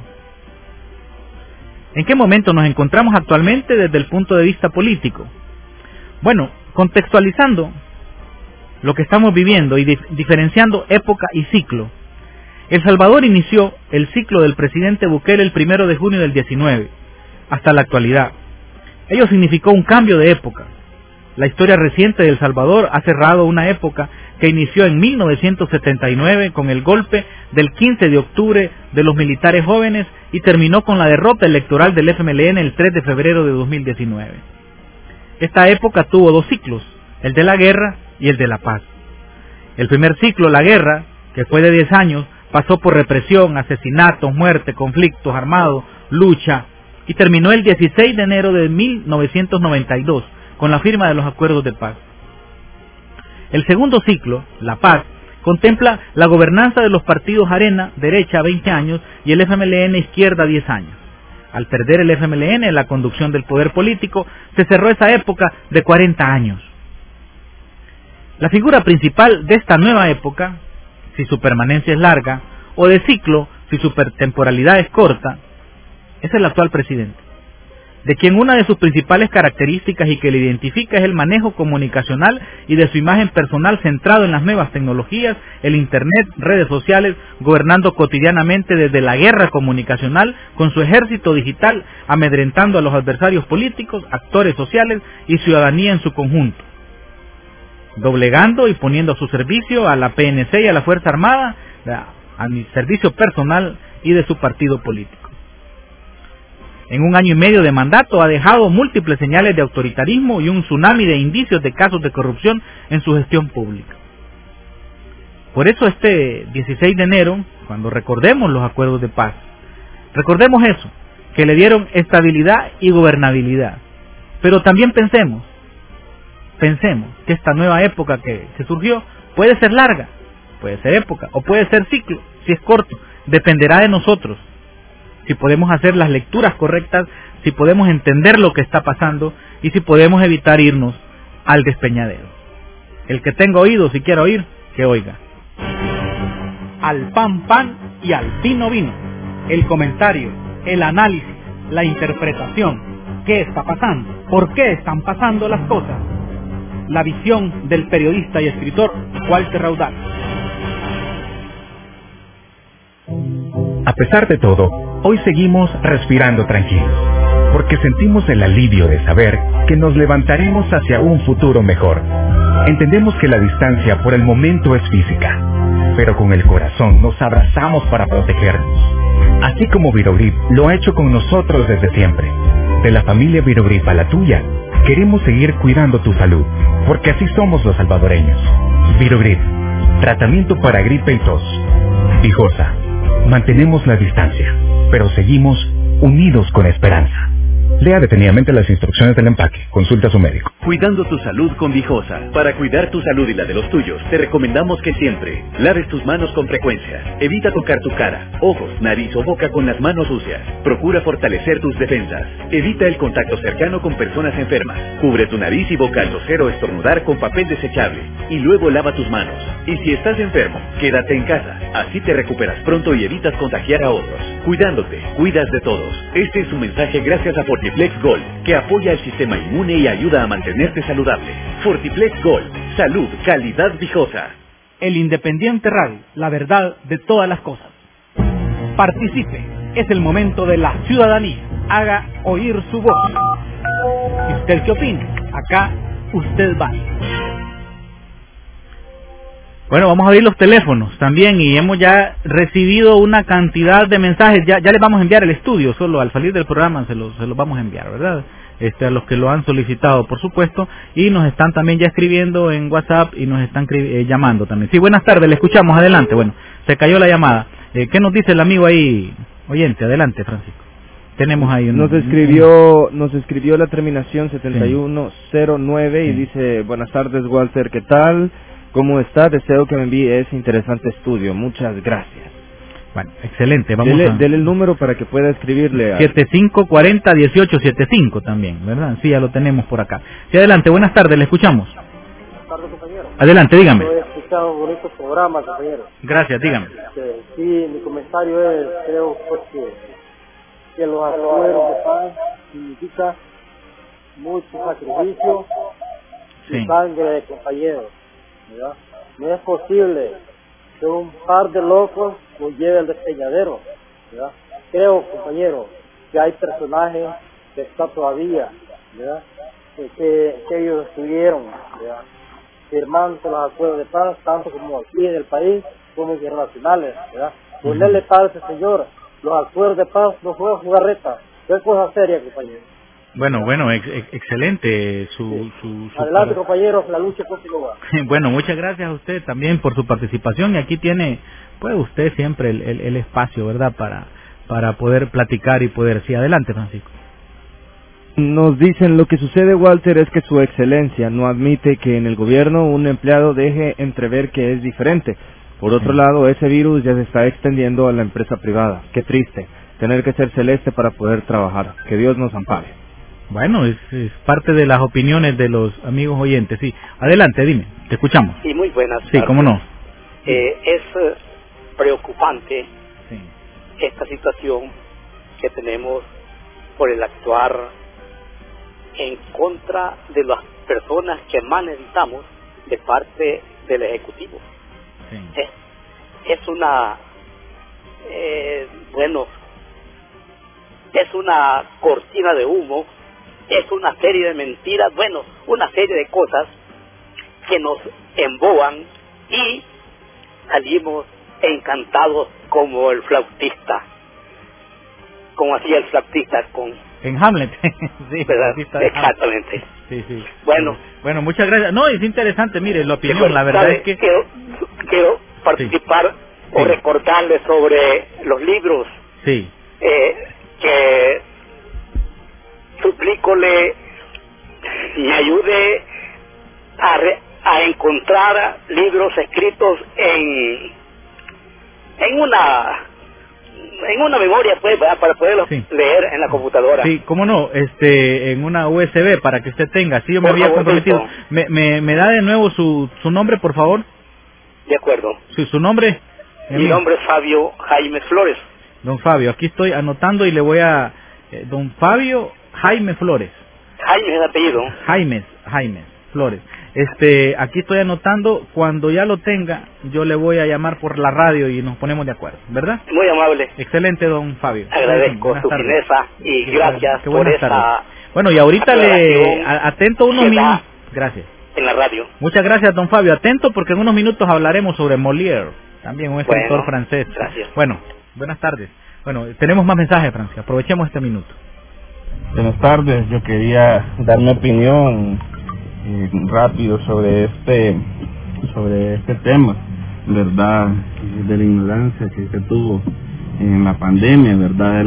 ¿En qué momento nos encontramos actualmente desde el punto de vista político? Bueno, contextualizando lo que estamos viviendo y diferenciando época y ciclo. El Salvador inició el ciclo del presidente Bukele el 1 de junio del 19, hasta la actualidad. Ello significó un cambio de época. La historia reciente de El Salvador ha cerrado una época que inició en 1979 con el golpe del 15 de octubre de los militares jóvenes y terminó con la derrota electoral del FMLN el 3 de febrero de 2019. Esta época tuvo dos ciclos, el de la guerra y el de la paz. El primer ciclo, la guerra, que fue de 10 años, pasó por represión, asesinatos, muerte, conflictos armados, lucha, y terminó el 16 de enero de 1992, con la firma de los acuerdos de paz. El segundo ciclo, la paz, contempla la gobernanza de los partidos Arena, derecha, 20 años, y el FMLN, izquierda, 10 años. Al perder el FMLN en la conducción del poder político, se cerró esa época de 40 años. La figura principal de esta nueva época, si su permanencia es larga, o de ciclo, si su temporalidad es corta, es el actual presidente, de quien una de sus principales características y que le identifica es el manejo comunicacional y de su imagen personal centrado en las nuevas tecnologías, el internet, redes sociales, gobernando cotidianamente desde la guerra comunicacional con su ejército digital, amedrentando a los adversarios políticos, actores sociales y ciudadanía en su conjunto, doblegando y poniendo a su servicio a la PNC y a la Fuerza Armada, a mi servicio personal y de su partido político. En un año y medio de mandato ha dejado múltiples señales de autoritarismo y un tsunami de indicios de casos de corrupción en su gestión pública. Por eso este 16 de enero, cuando recordemos los acuerdos de paz, recordemos eso, que le dieron estabilidad y gobernabilidad. Pero también pensemos que esta nueva época que surgió puede ser larga, puede ser época o puede ser ciclo, si es corto, dependerá de nosotros. Si podemos hacer las lecturas correctas, si podemos entender lo que está pasando y si podemos evitar irnos al despeñadero. El que tenga oídos y quiera oír, que oiga. Al pan, pan y al vino, vino. El comentario, el análisis, la interpretación. ¿Qué está pasando? ¿Por qué están pasando las cosas? La visión del periodista y escritor Walter Raudal. A pesar de todo, hoy seguimos respirando tranquilos, porque sentimos el alivio de saber que nos levantaremos hacia un futuro mejor. Entendemos que la distancia por el momento es física, pero con el corazón nos abrazamos para protegernos. Así como Virogrip lo ha hecho con nosotros desde siempre. De la familia Virogrip a la tuya, queremos seguir cuidando tu salud, porque así somos los salvadoreños. Virogrip, tratamiento para gripe y tos. Vijosa, mantenemos la distancia, pero seguimos unidos con esperanza. Lea detenidamente las instrucciones del empaque. Consulta a su médico. Cuidando tu salud con Vijosa. Para cuidar tu salud y la de los tuyos, te recomendamos que siempre laves tus manos con frecuencia. Evita tocar tu cara, ojos, nariz o boca con las manos sucias. Procura fortalecer tus defensas. Evita el contacto cercano con personas enfermas. Cubre tu nariz y boca al toser o estornudar con papel desechable. Y luego lava tus manos. Y si estás enfermo, quédate en casa. Así te recuperas pronto y evitas contagiar a otros. Cuidándote, cuidas de todos. Este es un mensaje gracias a Fortiflex Gold, que apoya el sistema inmune y ayuda a mantenerte saludable. Fortiflex Gold, salud, calidad Vijosa. El Independiente Radio, la verdad de todas las cosas. Participe, es el momento de la ciudadanía. Haga oír su voz. ¿Y usted qué opina? Acá usted va. Bueno, vamos a abrir los teléfonos también y hemos ya recibido una cantidad de mensajes. Ya les vamos a enviar el estudio, solo al salir del programa se los vamos a enviar, ¿verdad? A los que lo han solicitado, por supuesto, y nos están también ya escribiendo en WhatsApp y nos están llamando también. Sí, buenas tardes, le escuchamos, adelante. Bueno, se cayó la llamada. ¿Qué nos dice el amigo ahí, oyente? Adelante, Francisco. tenemos ahí nos escribió la terminación 7109 y dice: buenas tardes, Walter, ¿qué tal? ¿Cómo está? Deseo que me envíe ese interesante estudio. Muchas gracias. Bueno, excelente. Dele el número para que pueda escribirle. 7540-1875 también, ¿verdad? Sí, ya lo tenemos por acá. Sí, adelante, buenas tardes, le escuchamos. Buenas tardes, compañero. Adelante, dígame. He escuchado un bonito programa, compañero. Gracias, dígame. Sí, mi comentario es, creo pues que los acuerdos de paz significa mucho sacrificio y sangre de compañeros, ¿verdad? No es posible que un par de locos nos lleve al despeñadero, ¿verdad? Creo, compañero, que hay personajes que están todavía, ¿verdad? Que ellos estuvieron, ¿verdad?, firmando los acuerdos de paz, tanto como aquí en el país como internacionales, ¿verdad? Ponerle paz a ese señor. Los acuerdos de paz no juegan jugarreta, es cosa seria, compañero. Bueno, excelente su Adelante, compañeros, la lucha continúa. Bueno, muchas gracias a usted también por su participación, y aquí tiene, pues, usted siempre el espacio, ¿verdad?, para poder platicar y poder... Sí, adelante, Francisco. Nos dicen: lo que sucede, Walter, es que su excelencia no admite que en el gobierno un empleado deje entrever que es diferente. Por otro lado, ese virus ya se está extendiendo a la empresa privada. Qué triste, tener que ser celeste para poder trabajar. Que Dios nos ampare. Bueno, es parte de las opiniones de los amigos oyentes. Sí, adelante, dime, te escuchamos. Sí, muy buenas Sí, tardes. cómo no. Es preocupante esta situación que tenemos por el actuar en contra de las personas que más necesitamos de parte del Ejecutivo. Es una es una cortina de humo, es una serie de mentiras, una serie de cosas que nos emboban y salimos encantados como el flautista, como hacía el flautista en Hamlet. Sí, ¿verdad? Exactamente. Sí. Bueno, muchas gracias. No, es interesante, mire, la opinión, la verdad es que... Quiero participar o recordarle sobre los libros que suplícole me ayude a encontrar libros escritos en una memoria, pues, para poderlos leer en la computadora. Sí, cómo no, en una USB para que usted tenga. Sí, yo me había comprometido. ¿Me da de nuevo su nombre, por favor? De acuerdo. Sí, su nombre. Mi nombre es Fabio Jaime Flores. Don Fabio, aquí estoy anotando y le voy a... don Fabio Jaime Flores. Jaime es el apellido. Jaime Flores. Aquí estoy anotando. Cuando ya lo tenga, yo le voy a llamar por la radio y nos ponemos de acuerdo, ¿verdad? Muy amable. Excelente, don Fabio. Agradezco su fineza y gracias por esa... Bueno, y ahorita atento unos minutos. Gracias. En la radio. Muchas gracias, don Fabio. Atento, porque en unos minutos hablaremos sobre Molière, también un escritor francés. Gracias. Bueno, buenas tardes. Bueno, tenemos más mensajes, Francia. Aprovechemos este minuto. Buenas tardes. Yo quería dar mi opinión rápido sobre este tema, verdad, de la ignorancia que se tuvo en la pandemia, verdad,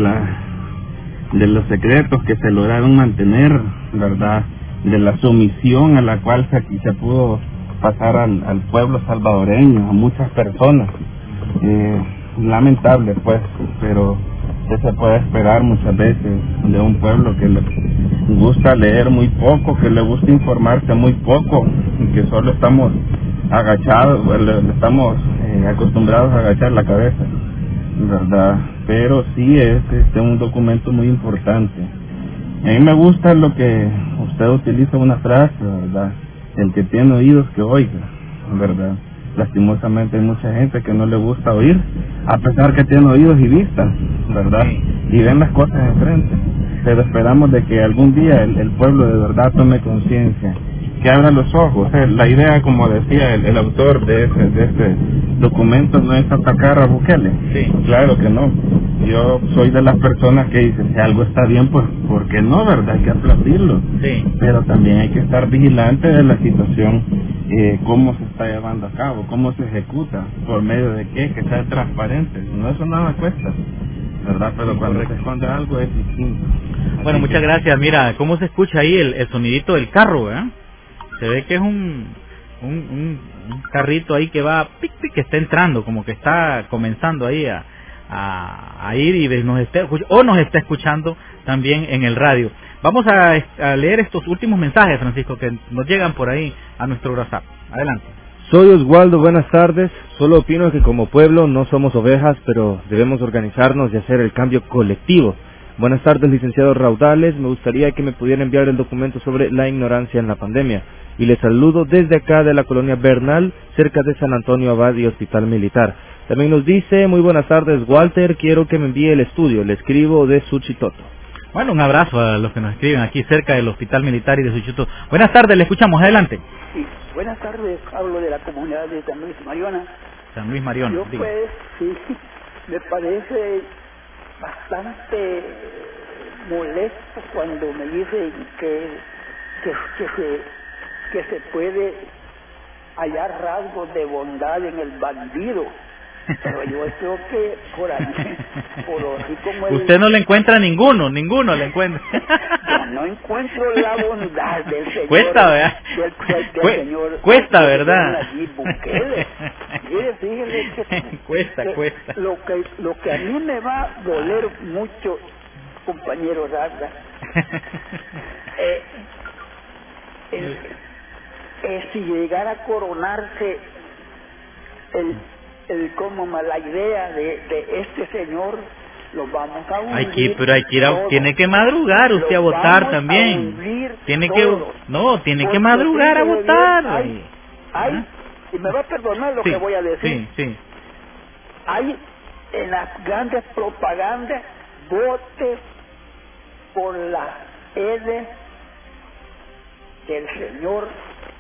de los secretos que se lograron mantener, verdad, de la sumisión a la cual se pudo pasar al pueblo salvadoreño, a muchas personas. Lamentable, pues, pero ¿qué se puede esperar muchas veces de un pueblo que le gusta leer muy poco, que le gusta informarse muy poco, y que solo estamos agachados, estamos acostumbrados a agachar la cabeza, verdad? Pero sí es un documento muy importante. A mí me gusta lo que usted utiliza, una frase, verdad: el que tiene oídos que oiga, verdad. Lastimosamente hay mucha gente que no le gusta oír, a pesar que tiene oídos y vista, verdad, y ven las cosas enfrente. Pero esperamos de que algún día el pueblo de verdad tome conciencia, que abra los ojos. La idea, como decía el autor de este documento, no es atacar a Bukele. Claro que no. Yo soy de las personas que dicen, si algo está bien, pues, ¿por qué no, verdad? Hay que aplaudirlo. Pero también hay que estar vigilante de la situación, cómo se está llevando a cabo, cómo se ejecuta, por medio de qué, que sea transparente. No, eso nada cuesta. ¿verdad? Pero cuando se esconde algo es distinto. Bueno, muchas gracias. Mira, cómo se escucha ahí el sonidito del carro, ¿eh? Se ve que es un carrito ahí que va, pic, pic, que está entrando, como que está comenzando ahí a ir y nos está escuchando también en el radio. Vamos a leer estos últimos mensajes, Francisco, que nos llegan por ahí a nuestro WhatsApp. Adelante. Soy Oswaldo, buenas tardes. Solo opino que como pueblo no somos ovejas, pero debemos organizarnos y hacer el cambio colectivo. Buenas tardes, licenciado Raudales. Me gustaría que me pudiera enviar el documento sobre la ignorancia en la pandemia. Y les saludo desde acá de la colonia Bernal, cerca de San Antonio Abad y Hospital Militar. También nos dice, muy buenas tardes, Walter, quiero que me envíe el estudio. Le escribo de Suchitoto. Bueno, un abrazo a los que nos escriben aquí cerca del Hospital Militar y de Suchitoto. Buenas tardes, le escuchamos, adelante. Sí, buenas tardes, hablo de la comunidad de San Luis Mariona. San Luis Mariona, yo diga. Pues, sí, me parece bastante molesto cuando me dicen que se puede hallar rasgos de bondad en el bandido. Pero yo creo que por ahí, por así como usted no le encuentra ninguno le encuentra. Yo no encuentro la bondad del señor. Cuesta, ¿verdad? Del señor. Cuesta, ¿verdad? Bukele. Mire, fíjele que cuesta. Lo que a mí me va a doler mucho, compañero Raza, si llegara a coronarse la idea de este señor, lo vamos a hundir. Pero hay que ir tiene que madrugar usted a votar también. Tiene que madrugar a votar. Y me va a perdonar lo que voy a decir. Sí. Hay en las grandes propagandas, vote por la L del señor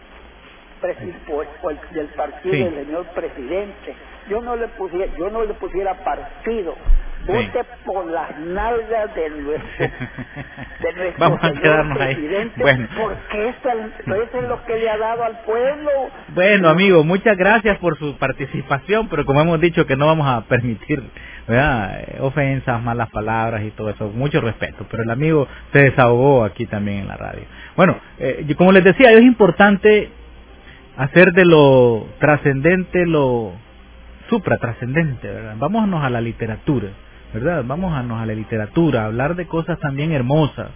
del partido del señor presidente. Yo no le pusiera partido. Vote por las nalgas de nuestro Vamos a quedarnos presidente, ahí. Bueno. Porque eso es lo que le ha dado al pueblo. Bueno, amigo, muchas gracias por su participación, pero como hemos dicho que no vamos a permitir, ¿verdad?, ofensas, malas palabras y todo eso, mucho respeto, pero el amigo se desahogó aquí también en la radio. Bueno, como les decía, es importante hacer de lo trascendente lo supratrascendente, ¿verdad? Vámonos a la literatura, ¿verdad? Vámonos a la literatura, hablar de cosas también hermosas.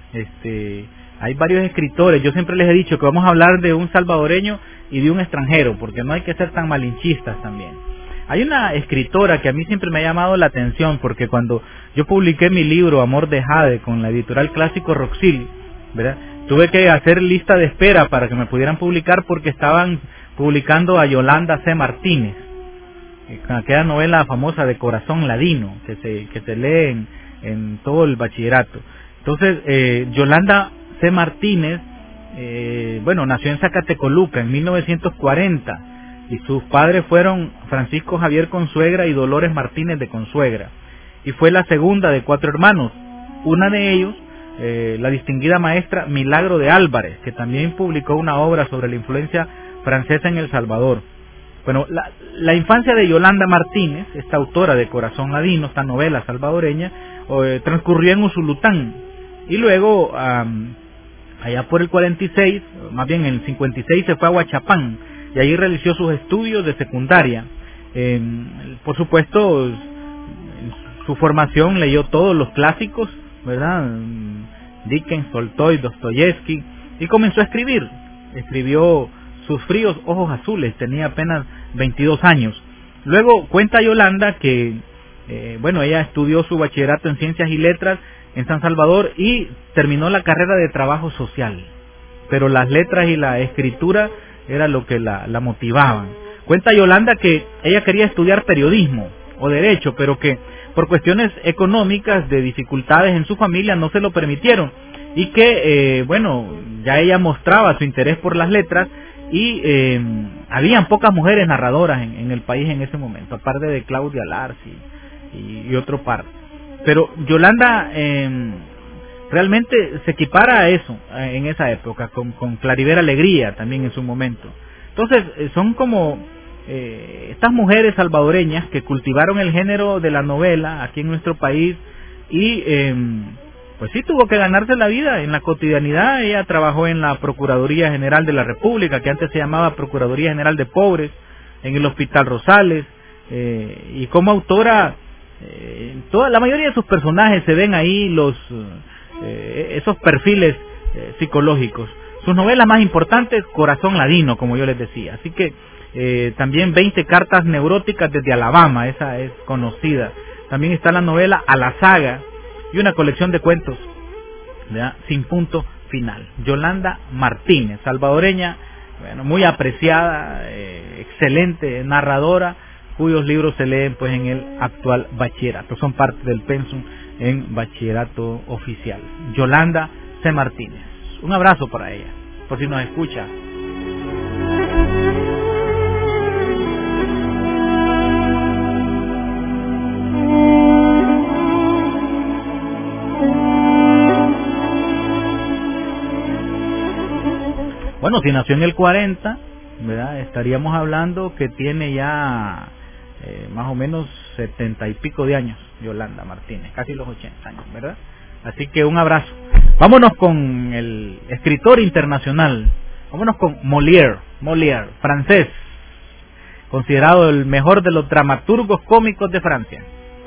Hay varios escritores, yo siempre les he dicho que vamos a hablar de un salvadoreño y de un extranjero, porque no hay que ser tan malinchistas también. Hay una escritora que a mí siempre me ha llamado la atención, porque cuando yo publiqué mi libro Amor de Jade con la editorial Clásico Roxil, ¿verdad?, tuve que hacer lista de espera para que me pudieran publicar porque estaban publicando a Yolanda C. Martínez, con aquella novela famosa de Corazón Ladino, que se lee en todo el bachillerato. Entonces, Yolanda C. Martínez, nació en Zacatecoluca en 1940, y sus padres fueron Francisco Javier Consuegra y Dolores Martínez de Consuegra, y fue la segunda de 4 hermanos. Una de ellos, la distinguida maestra Milagro de Álvarez, que también publicó una obra sobre la influencia francesa en El Salvador. Bueno, la infancia de Yolanda Martínez, esta autora de Corazón Ladino, esta novela salvadoreña, transcurrió en Usulután, y luego allá por el 46, más bien en el 56, se fue a Huachapán, y allí realizó sus estudios de secundaria. Por supuesto, en su formación leyó todos los clásicos, ¿verdad?, Dickens, Tolstoy, Dostoyevsky, y comenzó a escribir. Escribió Sus fríos ojos azules, tenía apenas 22 años. Luego cuenta Yolanda que, ella estudió su bachillerato en Ciencias y Letras en San Salvador y terminó la carrera de Trabajo Social, pero las letras y la escritura era lo que la motivaban. Cuenta Yolanda que ella quería estudiar periodismo o derecho, pero que por cuestiones económicas, de dificultades en su familia, no se lo permitieron, y que, ya ella mostraba su interés por las letras, y habían pocas mujeres narradoras en el país en ese momento, aparte de Claudia Lars y otro par. Pero Yolanda realmente se equipara a eso en esa época, con Claribel Alegría también en su momento. Entonces, son como estas mujeres salvadoreñas que cultivaron el género de la novela aquí en nuestro país y pues sí tuvo que ganarse la vida en la cotidianidad. Ella trabajó en la Procuraduría General de la República, que antes se llamaba Procuraduría General de Pobres, en el Hospital Rosales, y como autora, la mayoría de sus personajes se ven ahí esos perfiles psicológicos. Sus novelas más importantes, Corazón Ladino, como yo les decía. Así que también 20 cartas neuróticas desde Alabama, esa es conocida. También está la novela A la Saga y una colección de cuentos, ¿verdad?, Sin punto final. Yolanda Martínez, salvadoreña, bueno, muy apreciada, excelente narradora, cuyos libros se leen pues en el actual bachillerato, son parte del pensum en bachillerato oficial. Yolanda C. Martínez. Un abrazo para ella, por si nos escucha. Bueno, si nació en el 40, ¿verdad?, estaríamos hablando que tiene ya más o menos 70 y pico de años, Yolanda Martínez, casi los 80 años, ¿verdad? Así que un abrazo. Vámonos con el escritor internacional, vámonos con Molière, francés, considerado el mejor de los dramaturgos cómicos de Francia.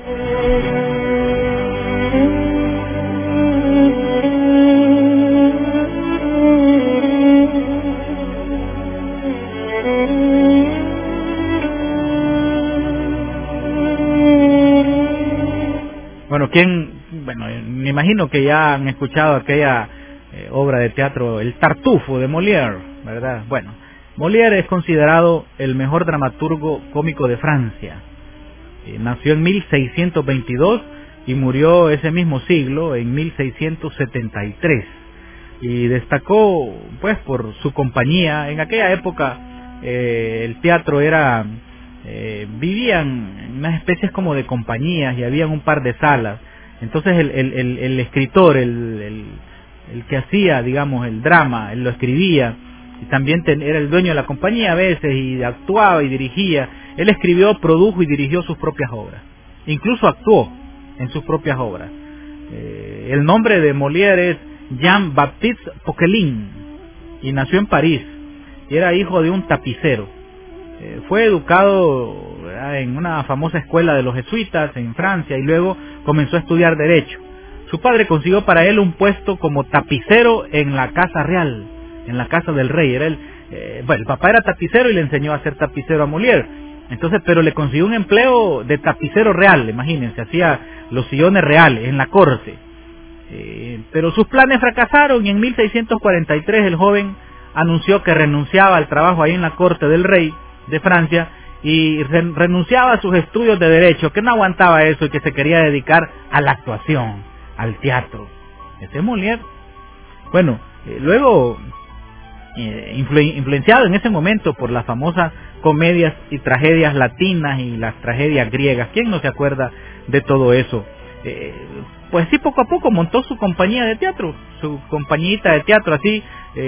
Bueno, me imagino que ya han escuchado aquella obra de teatro El Tartufo de Molière, ¿verdad? Bueno, Molière es considerado el mejor dramaturgo cómico de Francia. Nació en 1622 y murió ese mismo siglo, en 1673. Y destacó pues por su compañía. En aquella época el teatro era... vivían en unas especies como de compañías y habían un par de salas. Entonces el escritor, el que hacía, digamos, el drama, él lo escribía, y también era el dueño de la compañía a veces, y actuaba y dirigía. Él escribió, produjo y dirigió sus propias obras. Incluso actuó en sus propias obras. El nombre de Molière es Jean-Baptiste Poquelin, y nació en París, y era hijo de un tapicero. Fue educado, ¿verdad?, en una famosa escuela de los jesuitas en Francia y luego comenzó a estudiar Derecho. Su padre consiguió para él un puesto como tapicero en la casa real, en la casa del rey. Era el papá era tapicero y le enseñó a ser tapicero a Molière. Entonces, pero le consiguió un empleo de tapicero real, imagínense, hacía los sillones reales en la corte. Pero sus planes fracasaron y en 1643 el joven anunció que renunciaba al trabajo ahí en la corte del rey de Francia y renunciaba a sus estudios de Derecho, que no aguantaba eso y que se quería dedicar a la actuación, al teatro. Ese es Molière. Bueno, luego influenciado en ese momento por las famosas comedias y tragedias latinas y las tragedias griegas. ¿Quién no se acuerda de todo eso? Pues sí, poco a poco montó su compañía de teatro, su compañita de teatro así,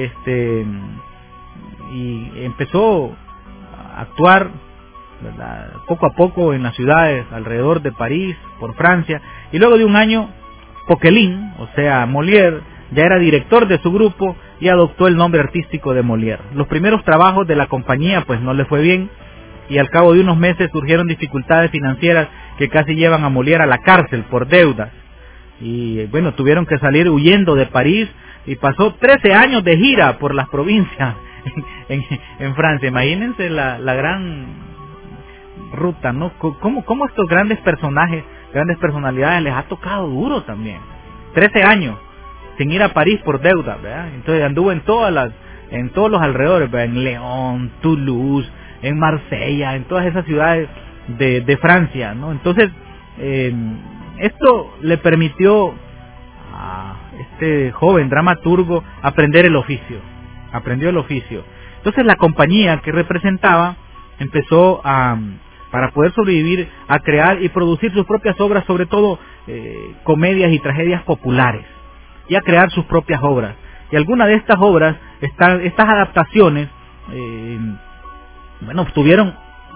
y empezó a actuar, ¿verdad?, poco a poco en las ciudades alrededor de París, por Francia, y luego de un año, Poquelin, o sea, Molière, ya era director de su grupo y adoptó el nombre artístico de Molière. Los primeros trabajos de la compañía pues no le fue bien, y al cabo de unos meses surgieron dificultades financieras que casi llevan a Molière a la cárcel por deudas. Y bueno, tuvieron que salir huyendo de París y pasó 13 años de gira por las provincias en Francia. Imagínense la gran ruta, ¿no? ¿Cómo estos grandes personajes, grandes personalidades les ha tocado duro también? 13 años sin ir a París por deuda, ¿verdad? Entonces anduvo en todos los alrededores, ¿verdad?, en León, Toulouse, en Marsella, en todas esas ciudades de Francia, ¿no? Entonces esto le permitió a este joven dramaturgo aprender el oficio. Aprendió el oficio. Entonces la compañía que representaba empezó para poder sobrevivir, a crear y producir sus propias obras, sobre todo comedias y tragedias populares, y a crear sus propias obras. Y algunas de estas obras, estas adaptaciones, bueno, tuvieron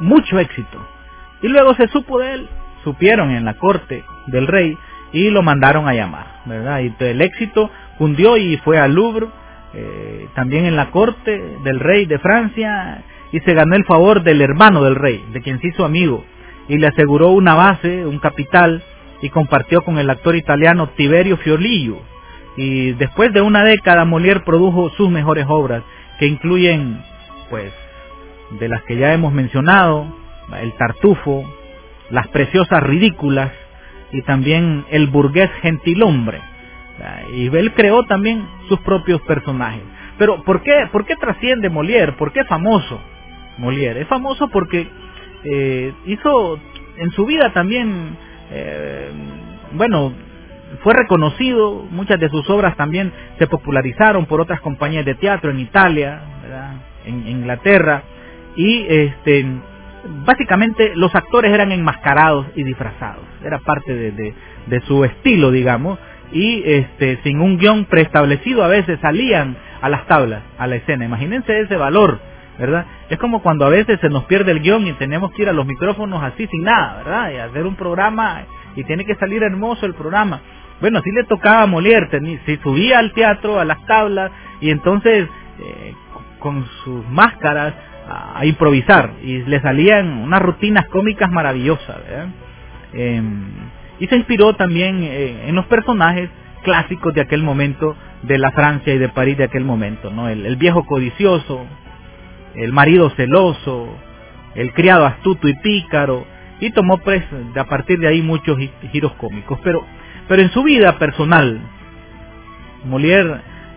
mucho éxito. Y luego se supo de él, supieron en la corte del rey y lo mandaron a llamar, ¿verdad? Y el éxito cundió y fue al Louvre, también en la corte del rey de Francia, y se ganó el favor del hermano del rey, de quien se hizo amigo, y le aseguró una base, un capital, y compartió con el actor italiano Tiberio Fiorillo. Y después de una década, Molière produjo sus mejores obras, que incluyen, pues, de las que ya hemos mencionado, El Tartufo, Las Preciosas Ridículas, y también El Burgués Gentilhombre. Y él creó también sus propios personajes. Pero ¿por qué trasciende Molière? ¿Por qué es famoso Molière? Es famoso porque hizo en su vida también, fue reconocido. Muchas de sus obras también se popularizaron por otras compañías de teatro en Italia, ¿verdad? En Inglaterra, y básicamente los actores eran enmascarados y disfrazados, era parte de su estilo, digamos, y sin un guión preestablecido a veces salían a las tablas, a la escena. Imagínense ese valor, ¿verdad? Es como cuando a veces se nos pierde el guión y tenemos que ir a los micrófonos así sin nada, ¿verdad? Y hacer un programa y tiene que salir hermoso el programa. Bueno, así le tocaba a Molière, se subía al teatro, a las tablas, y entonces con sus máscaras a improvisar, y le salían unas rutinas cómicas maravillosas, ¿verdad? Y se inspiró también en los personajes clásicos de aquel momento, de la Francia y de París de aquel momento, ¿no? El viejo codicioso, el marido celoso, el criado astuto y pícaro, y tomó pues a partir de ahí muchos giros cómicos. Pero en su vida personal, Molière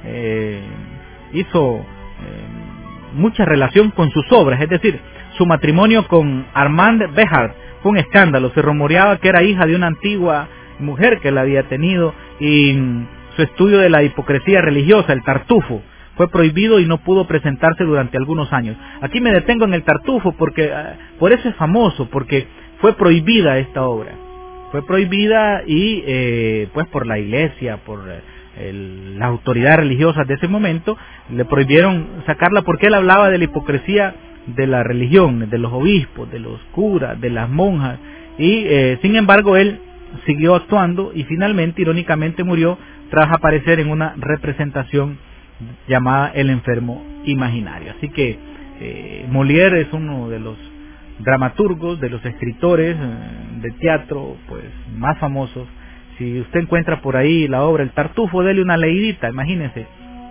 hizo mucha relación con sus obras, es decir, su matrimonio con Armande Béjart fue un escándalo. Se rumoreaba que era hija de una antigua mujer que la había tenido, y su estudio de la hipocresía religiosa, El Tartufo, fue prohibido y no pudo presentarse durante algunos años. Aquí me detengo en El Tartufo porque por eso es famoso, porque fue prohibida esta obra. Fue prohibida y pues por la iglesia, por las autoridades religiosas de ese momento, le prohibieron sacarla porque él hablaba de la hipocresía de la religión, de los obispos, de los curas, de las monjas, y sin embargo él siguió actuando y finalmente, irónicamente, murió tras aparecer en una representación llamada El Enfermo Imaginario. Así que Molière es uno de los dramaturgos, de los escritores de teatro pues más famosos. Si usted encuentra por ahí la obra El Tartufo, dele una leidita, imagínense,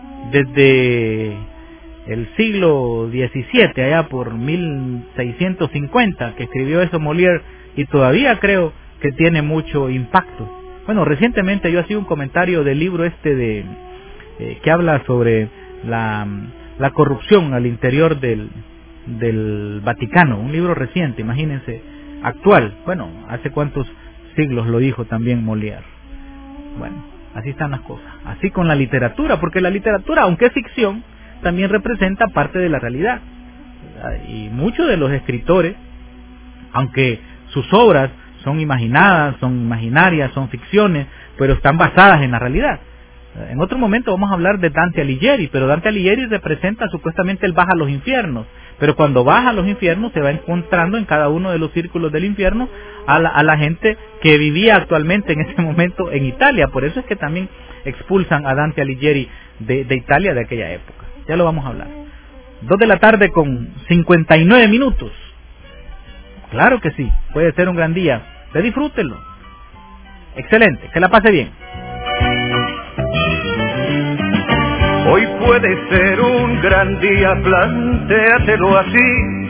desde el siglo XVII, allá por 1650, que escribió eso Molière, y todavía creo que tiene mucho impacto. Bueno, recientemente yo hacía un comentario del libro que habla sobre la corrupción al interior del Vaticano, un libro reciente, imagínense, actual. Bueno, hace cuántos siglos lo dijo también Molière. Bueno, así están las cosas. Así con la literatura, porque la literatura, aunque es ficción, también representa parte de la realidad. Y muchos de los escritores, aunque sus obras son imaginadas, son imaginarias, son ficciones, pero están basadas en la realidad. En otro momento vamos a hablar de Dante Alighieri, pero Dante Alighieri representa, supuestamente él baja a los infiernos, pero cuando baja a los infiernos se va encontrando en cada uno de los círculos del infierno a la gente que vivía actualmente en ese momento en Italia. Por eso es que también expulsan a Dante Alighieri de Italia de aquella época. Ya lo vamos a hablar. 2 de la tarde con 59 minutos. Claro que sí, puede ser un gran día. Usted disfrútelo. Excelente, que la pase bien. Hoy puede ser un gran día, plantéatelo así.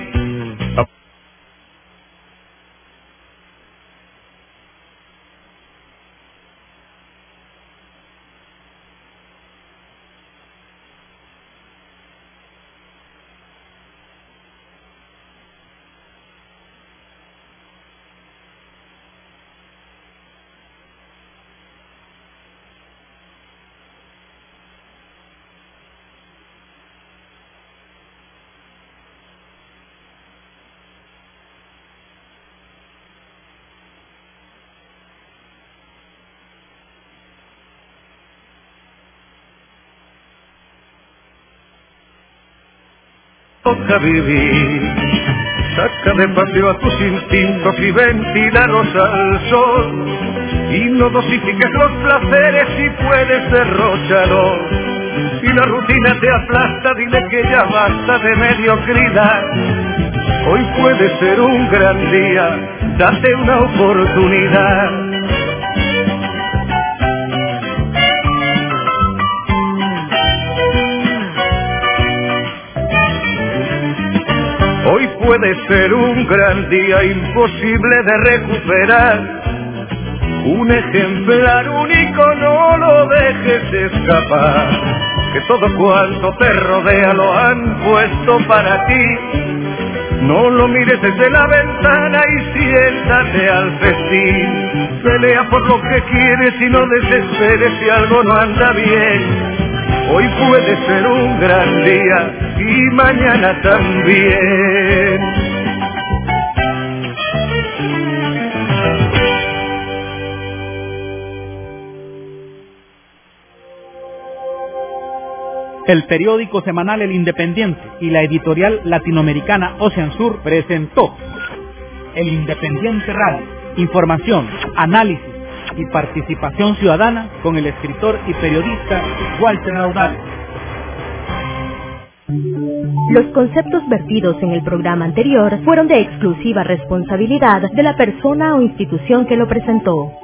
Toca vivir Saca de paseo a tus instintos y ventílalos al sol. Y no dosifiques los placeres si puedes derróchalos. Si la rutina te aplasta, dile que ya basta de mediocridad. Hoy puede ser un gran día, date una oportunidad. Hoy puede ser un gran día imposible de recuperar. Un ejemplar único, no lo dejes escapar. Que todo cuanto te rodea lo han puesto para ti. No lo mires desde la ventana y siéntate al festín. Pelea por lo que quieres y no desesperes si algo no anda bien. Hoy puede ser un gran día y mañana también. El periódico semanal El Independiente y la editorial latinoamericana Ocean Sur presentó El Independiente Radio. Información, análisis y participación ciudadana con el escritor y periodista Walter Raudal. Los conceptos vertidos en el programa anterior fueron de exclusiva responsabilidad de la persona o institución que lo presentó.